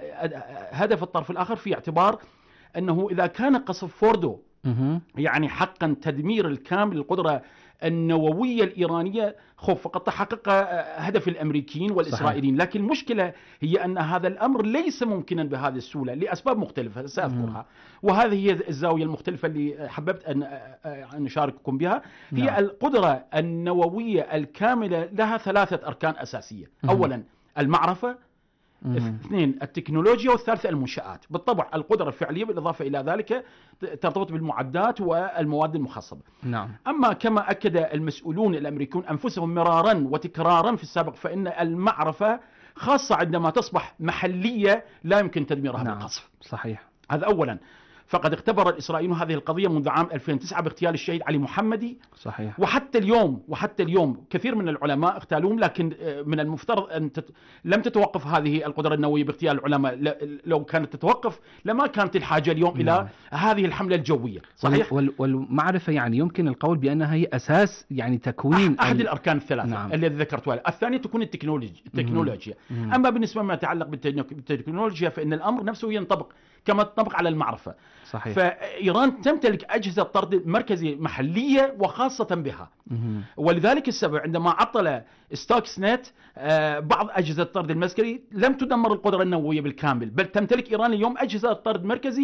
هدف الطرف الآخر، في اعتبار أنه إذا كان قصف فوردو يعني حقا تدمير الكامل للقدرة النووية الإيرانية فقد تحقق هدف الأمريكيين والإسرائيليين. لكن المشكلة هي أن هذا الأمر ليس ممكنا بهذه السهولة لأسباب مختلفة سأذكرها، وهذه هي الزاوية المختلفة اللي حببت أن أشارككم بها. هي القدرة النووية الكاملة لها ثلاثة أركان أساسية. أولا المعرفة، اثنين التكنولوجيا، والثالثة المنشآت. بالطبع القدرة الفعلية بالإضافة إلى ذلك ترتبط بالمعدات والمواد المخصبة. أما كما أكد المسؤولون الأمريكيون أنفسهم مرارا وتكرارا في السابق، فإن المعرفة خاصة عندما تصبح محلية لا يمكن تدميرها بالقصف. صحيح. هذا أولا. فقد اختبر الإسرائيليون هذه القضية منذ عام 2009 باغتيال الشهيد علي محمدي. صحيح. وحتى اليوم كثير من العلماء اغتالوهم، لكن من المفترض أن لم تتوقف هذه القدرة النووية باغتيال العلماء. لو كانت تتوقف لما كانت الحاجة اليوم إلى هذه الحملة الجوية. صحيح. والمعرفة يعني يمكن القول بأنها هي أساس يعني تكوين أحد الأركان الثلاثة الذي ذكرتها. الثانية تكون التكنولوجيا. أما بالنسبة ما يتعلق بالتكنولوجيا فإن الأمر نفسه ينطبق كما تنطبق على المعرفة. صحيح. فإيران تمتلك أجهزة طرد مركزي محلية وخاصة بها. ولذلك السبب عندما عطل ستوكس نت بعض أجهزة الطرد المركزي لم تدمر القدرة النووية بالكامل، بل تمتلك إيران اليوم أجهزة طرد مركزي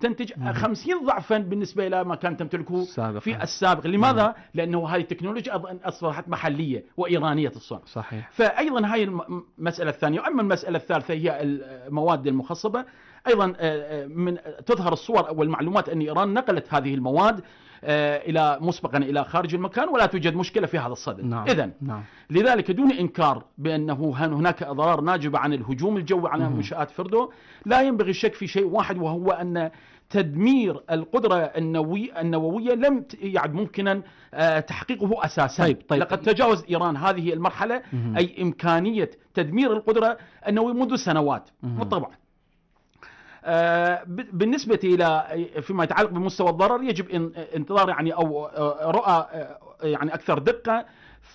تنتج 50 ضعفا بالنسبة إلى ما كانت تمتلكه في السابق. لماذا؟ نعم. لأنه هذه التكنولوجيا أصبحت محلية وإيرانية الصنع. صحيح. فأيضا هاي المسألة الثانية. وأما المسألة الثالثة هي المواد المخصبة، أيضا من تظهر الصور والمعلومات أن إيران نقلت هذه المواد إلى مسبقا إلى خارج المكان، ولا توجد مشكلة في هذا الصدد. نعم. إذن لذلك دون إنكار بأنه هناك أضرار ناجبة عن الهجوم الجوي على منشآت فردو، لا ينبغي الشك في شيء واحد، وهو أن تدمير القدرة النووية لم يعد ممكنا تحقيقه أساسا. طيب. لقد تجاوز إيران هذه المرحلة، أي إمكانية تدمير القدرة النووية منذ سنوات بالطبع. بالنسبة إلى فيما يتعلق بمستوى الضرر يجب انتظار يعني أو رؤى يعني أكثر دقة،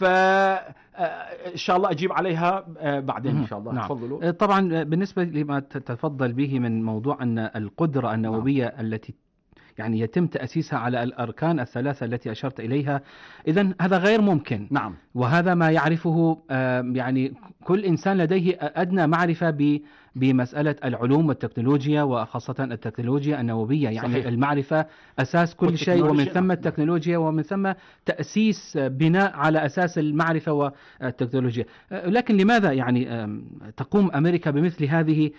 فإن شاء الله أجيب عليها بعدين إن شاء الله. نعم. تفضلوا. طبعا بالنسبة لما تتفضل به من موضوع أن القدرة النووية التي يعني يتم تأسيسها على الأركان الثلاثة التي أشرت إليها، إذن هذا غير ممكن. نعم. وهذا ما يعرفه يعني كل إنسان لديه أدنى معرفة بمسألة العلوم والتكنولوجيا، وخاصة التكنولوجيا النووية. يعني صحيح. المعرفة أساس كل شيء، ومن ثم التكنولوجيا، ومن ثم تأسيس بناء على أساس المعرفة والتكنولوجيا. لكن لماذا يعني تقوم أمريكا بمثل هذه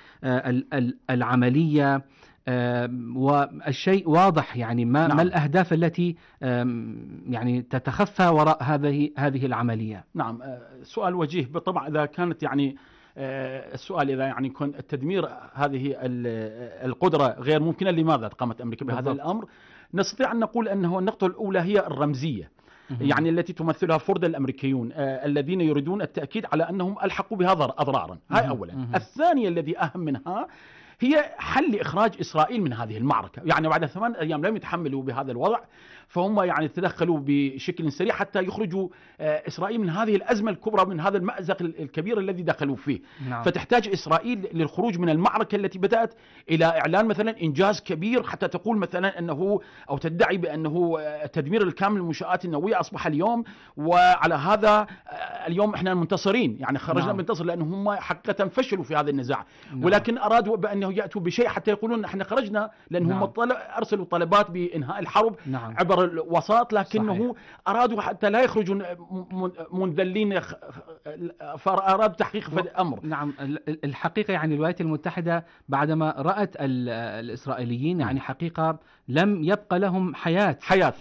العملية؟ والشيء واضح، يعني ما الأهداف التي يعني تتخفى وراء هذه العملية؟ نعم، سؤال وجيه بالطبع. إذا كانت يعني السؤال إذا يعني كان التدمير هذه القدرة غير ممكنة، لماذا قامت أمريكا بهذا الأمر؟ نستطيع أن نقول أنه النقطة الأولى هي الرمزية، يعني التي تمثلها فرد الأمريكيون الذين يريدون التأكيد على أنهم ألحقوا بهذا أضرارا. هاي أولا. الثانية الذي أهم منها هي حل إخراج إسرائيل من هذه المعركة. يعني بعد 8 أيام لم يتحملوا بهذا الوضع، فهم يعني تدخلوا بشكل سريع حتى يخرجوا إسرائيل من هذه الأزمة الكبرى، من هذا المأزق الكبير الذي دخلوا فيه. نعم. فتحتاج إسرائيل للخروج من المعركة التي بدأت إلى إعلان مثلا إنجاز كبير، حتى تقول مثلا أنه أو تدعي بأنه تدمير الكامل للمنشآت النووية أصبح اليوم، وعلى هذا اليوم إحنا منتصرين، يعني خرجنا منتصر، لأنه هم حقيقة فشلوا في هذا النزاع. ولكن أرادوا بأنه يأتوا بشيء حتى يقولون احنا خرجنا، لأنهم أرسلوا طلبات بإنهاء الحرب عبر الوساط، لكنه أرادوا حتى لا يخرجوا منذلين، فأرادوا تحقيق الأمر. نعم. الحقيقة يعني الولايات المتحدة بعدما رأت الإسرائيليين يعني حقيقة لم يبقى لهم حياة.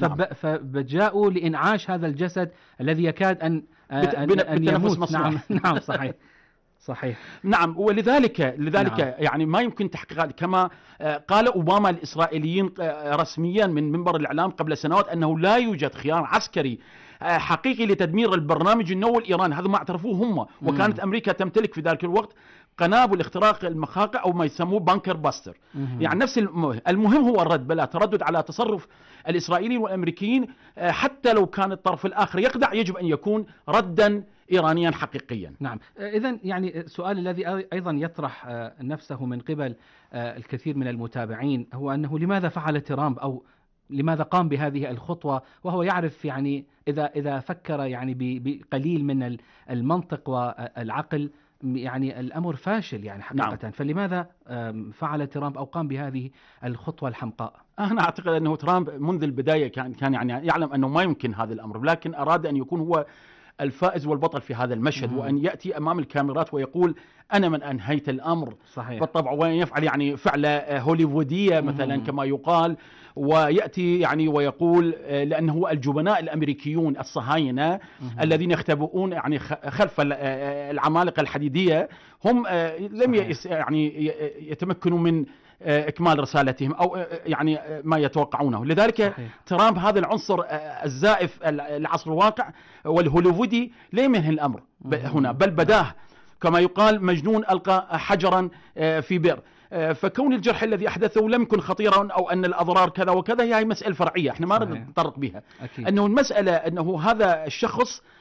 فجاءوا لإنعاش هذا الجسد الذي يكاد أن يموت. نعم. صحيح. نعم. ولذلك يعني ما يمكن تحقيق، كما قال أوباما الإسرائيليين رسميا من منبر الإعلام قبل سنوات أنه لا يوجد خيار عسكري حقيقي لتدمير البرنامج النووي الإيراني. هذا ما اعترفوه هم. وكانت أمريكا تمتلك في ذلك الوقت قنابل اختراق المخاقع أو ما يسموه بانكر باستر. يعني نفس المهم هو الرد، بلا تردد على تصرف الإسرائيليين والأمريكيين. حتى لو كان الطرف الآخر يخدع، يجب أن يكون ردا إيرانيا حقيقيا. نعم. إذن يعني السؤال الذي أيضا يطرح نفسه من قبل الكثير من المتابعين هو أنه لماذا فعل ترامب، أو لماذا قام بهذه الخطوة، وهو يعرف يعني إذا فكر يعني بقليل من المنطق والعقل يعني الأمر فاشل يعني حقيقة. نعم. فلماذا فعل ترامب أو قام بهذه الخطوة الحمقاء؟ أنا أعتقد أنه ترامب منذ البداية كان يعني يعلم أنه ما يمكن هذا الأمر، لكن أراد أن يكون هو الفائز والبطل في هذا المشهد، وأن يأتي أمام الكاميرات ويقول أنا من أنهيت الأمر. صحيح. بالطبع، وأن يفعل يعني فعلة هوليوودية مثلا كما يقال، ويأتي يعني ويقول لأنه الجبناء الأمريكيون الصهاينة الذين يختبئون يعني خلف العمالقة الحديدية هم لم يعني يتمكنوا من إكمال رسالتهم أو يعني ما يتوقعونه. لذلك ترامب هذا العنصر الزائف العصر الواقع والهوليوودي لا ينهي الأمر هنا، بل بداه كما يقال مجنون ألقى حجرا في بئر. فكون الجرح الذي أحدثه لم يكن خطيرا أو أن الأضرار كذا وكذا، هي مسألة فرعية احنا ما نتطرق بها. أنه المسألة أنه هذا الشخص